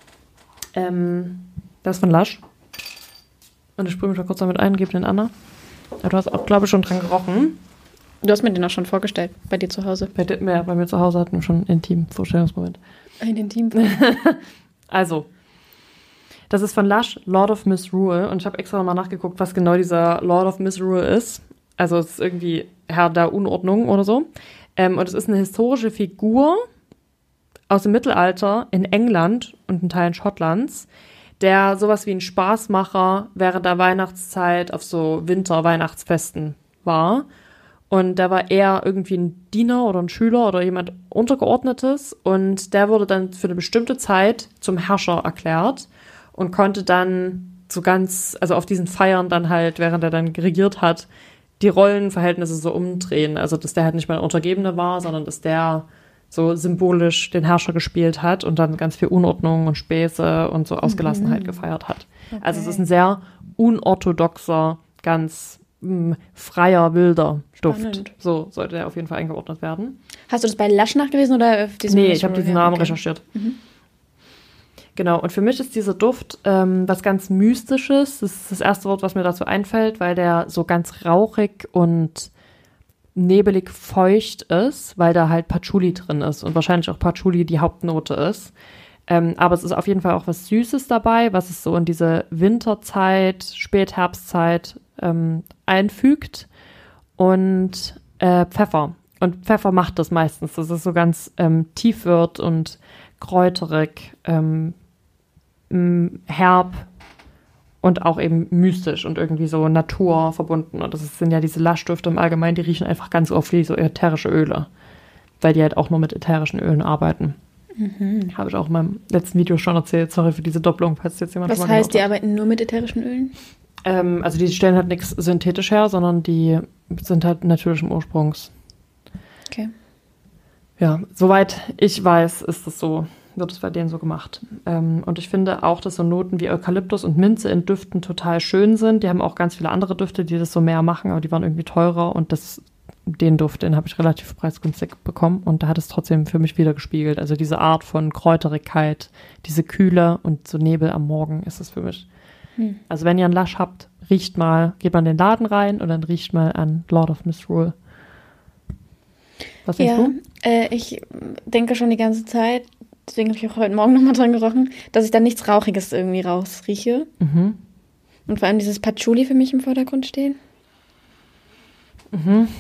Ähm, das ist von Lush. Und ich sprühe mich mal kurz damit ein, gebe den Anna. Ja, du hast auch, glaube ich, schon dran gerochen. Du hast mir den auch schon vorgestellt, bei dir zu Hause. Bei, dir- ja, bei mir zu Hause hatten wir schon einen intimen Vorstellungsmoment. Ein Intim. Also, das ist von Lush, Lord of Misrule. Und ich habe extra nochmal nachgeguckt, was genau dieser Lord of Misrule ist. Also es ist irgendwie Herr der Unordnung oder so. Ähm, und es ist eine historische Figur aus dem Mittelalter in England und in Teilen Schottlands, der sowas wie ein Spaßmacher während der Weihnachtszeit auf so Winter-Weihnachtsfesten war. Und der war eher irgendwie ein Diener oder ein Schüler oder jemand Untergeordnetes. Und der wurde dann für eine bestimmte Zeit zum Herrscher erklärt und konnte dann so ganz, also auf diesen Feiern dann halt, während er dann regiert hat, die Rollenverhältnisse so umdrehen. Also, dass der halt nicht mehr ein Untergebener war, sondern dass der so symbolisch den Herrscher gespielt hat und dann ganz viel Unordnung und Späße und so Ausgelassenheit mhm. gefeiert hat. Okay. Also, es ist ein sehr unorthodoxer, ganz mh, freier, wilder Duft. Spannend. So sollte der auf jeden Fall eingeordnet werden. Hast du das bei Lush nachgelesen oder auf diesem? Nee, ich habe diesen Namen okay. recherchiert. Mhm. Genau, und für mich ist dieser Duft ähm, was ganz Mystisches. Das ist das erste Wort, was mir dazu einfällt, weil der so ganz rauchig und nebelig feucht ist, weil da halt Patchouli drin ist und wahrscheinlich auch Patchouli die Hauptnote ist. Ähm, aber es ist auf jeden Fall auch was Süßes dabei, was es so in diese Winterzeit, Spätherbstzeit ähm, einfügt. Und äh, Pfeffer. Und Pfeffer macht das meistens, dass es so ganz ähm, tief wird und kräuterig, ähm, herb und auch eben mystisch und irgendwie so naturverbunden. Und das sind ja diese Lush-Düfte im Allgemeinen, die riechen einfach ganz oft wie so ätherische Öle, weil die halt auch nur mit ätherischen Ölen arbeiten. Mhm. Habe ich auch in meinem letzten Video schon erzählt. Sorry für diese Doppelung, falls jetzt jemand Was schon mal heißt, die hat. arbeiten nur mit ätherischen Ölen? Ähm, also die stellen halt nichts synthetisch her, sondern die sind halt natürlichen Ursprungs. Okay. Ja, soweit ich weiß, ist es so. Wird es bei denen so gemacht. Ähm, und ich finde auch, dass so Noten wie Eukalyptus und Minze in Düften total schön sind. Die haben auch ganz viele andere Düfte, die das so mehr machen, aber die waren irgendwie teurer. Und das, den Duft, den habe ich relativ preisgünstig bekommen. Und da hat es trotzdem für mich wieder gespiegelt. Also diese Art von Kräuterigkeit, diese Kühle und so Nebel am Morgen ist es für mich. Hm. Also wenn ihr einen Lush habt, riecht mal, geht mal in den Laden rein und dann riecht mal an Lord of Misrule. Was denkst ja, du? Äh, ich denke schon die ganze Zeit, deswegen habe ich auch heute Morgen nochmal dran gerochen, dass ich da nichts Rauchiges irgendwie rausrieche. Mhm. Und vor allem dieses Patchouli für mich im Vordergrund stehen. Mhm.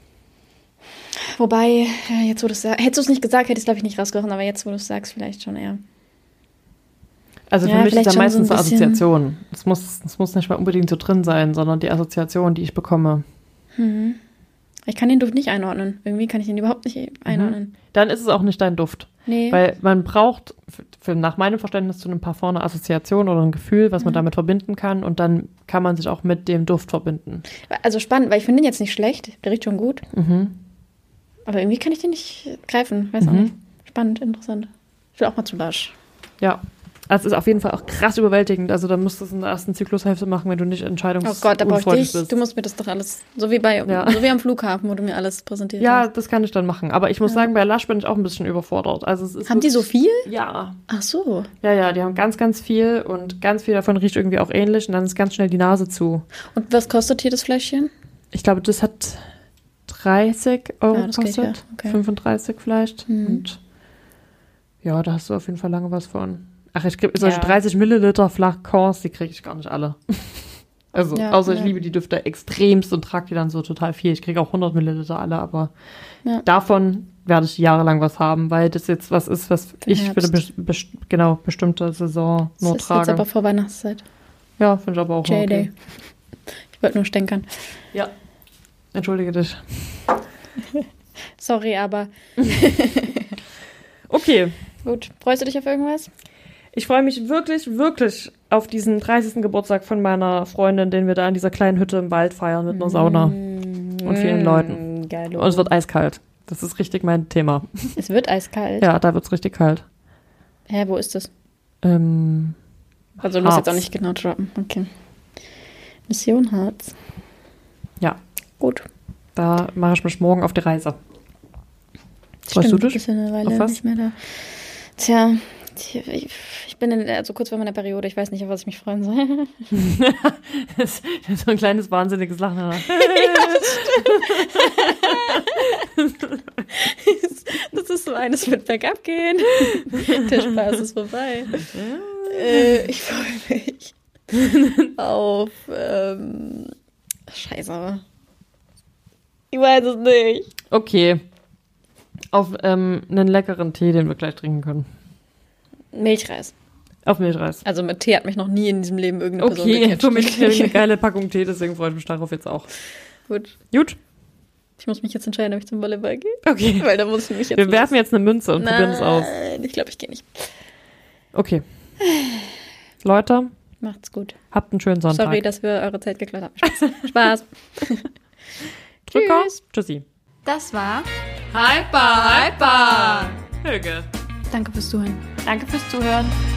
Wobei, jetzt wo du es sagst, hättest du es nicht gesagt, hätte ich es glaube ich nicht rausgerochen, aber jetzt wo du es sagst, vielleicht schon eher. Also für Ja, mich ist vielleicht ja schon meistens so ein eine bisschen- Assoziation. Es muss, es muss nicht mal unbedingt so drin sein, sondern die Assoziation, die ich bekomme. Mhm. Ich kann den Duft nicht einordnen. Irgendwie kann ich den überhaupt nicht einordnen. Dann ist es auch nicht dein Duft. Nee. Weil man braucht, für, für, nach meinem Verständnis, zu einem Parfum eine Assoziation oder ein Gefühl, was man Mhm. damit verbinden kann. Und dann kann man sich auch mit dem Duft verbinden. Also spannend, weil ich finde den jetzt nicht schlecht. Der riecht schon gut. Mhm. Aber irgendwie kann ich den nicht greifen. Weiß auch Mhm. nicht. Spannend, interessant. Ich will auch mal zu Lush. Ja. Also es ist auf jeden Fall auch krass überwältigend. Also da musst du es in der ersten Zyklushälfte machen, wenn du nicht entscheidungs Oh Gott, da brauche ich unfreundlich dich. bist. Du musst mir das doch alles, so wie bei, Ja. so wie am Flughafen, wo du mir alles präsentiert Ja, hast. das kann ich dann machen. Aber ich muss Ja. sagen, bei Lush bin ich auch ein bisschen überfordert. Also es ist Haben die so wirklich- viel? Ja. Ach so. Ja, ja, die haben ganz, ganz viel und ganz viel davon riecht irgendwie auch ähnlich und dann ist ganz schnell die Nase zu. Und was kostet hier das Fläschchen? Ich glaube, das hat dreißig Euro Ja, das geht gekostet, ja. Okay. fünfunddreißig vielleicht. Mhm. Und ja, da hast du auf jeden Fall lange was von. Ach, ich kriege solche Ja. dreißig Milliliter Flakons, die kriege ich gar nicht alle. Also, Ja, außer ich ja. liebe die Düfte extremst und trage die dann so total viel. Ich kriege auch hundert Milliliter alle, aber Ja. davon werde ich jahrelang was haben, weil das jetzt was ist, was Für ich für eine Herbst. bes bes genau, bestimmte Saison Das nur ist jetzt trage. aber vor Weihnachtszeit. Ja, finde ich aber auch J-Day. okay. Ich wollte nur stänkern. Ja. Entschuldige dich. Sorry, aber Okay. gut. Freust du dich auf irgendwas? Ich freue mich wirklich, wirklich auf diesen dreißigsten Geburtstag von meiner Freundin, den wir da in dieser kleinen Hütte im Wald feiern mit einer Sauna. Und vielen Leuten. Geil. Und es wird eiskalt. Das ist richtig mein Thema. Es wird eiskalt. Ja, da wird es richtig kalt. Hä, wo ist das? Ähm, Also du musst Harz. jetzt auch nicht genau droppen. Okay. Mission Harz. Ja. Gut. Da mache ich mich morgen auf die Reise. Freust Stimmt, du du dich? bist ja eine Auf Weile was? nicht mehr da. Tja, ich, ich bin in, also kurz vor meiner Periode. Ich weiß nicht, auf was ich mich freuen soll. Das ist so ein kleines wahnsinniges Lachen. danach. Das ist so eines mit Bergab gehen. Der Spaß ist vorbei. Äh, ich freue mich auf ähm, Scheiße. Ich weiß es nicht. Okay. Auf ähm, einen leckeren Tee, den wir gleich trinken können. Milchreis. Auf Milchreis. Also mit Tee hat mich noch nie in diesem Leben irgendeine Person Okay, gecatcht. für mich nehme ich eine geile Packung Tee, deswegen freue ich mich darauf jetzt auch. Gut. Gut. Ich muss mich jetzt entscheiden, ob ich zum Volleyball gehe. Okay. Weil da muss ich mich jetzt. Wir werfen jetzt eine Münze und probieren es aus. Nein, ich glaube, ich gehe nicht. Okay. Leute, Macht's gut. habt einen schönen Sonntag. Sorry, dass wir eure Zeit geklaut haben. Spaß. Spaß. Drücker. Tschüss. Tschüssi. Das war Hyper, hyper. Höge. Danke fürs Zuhören. Danke fürs Zuhören.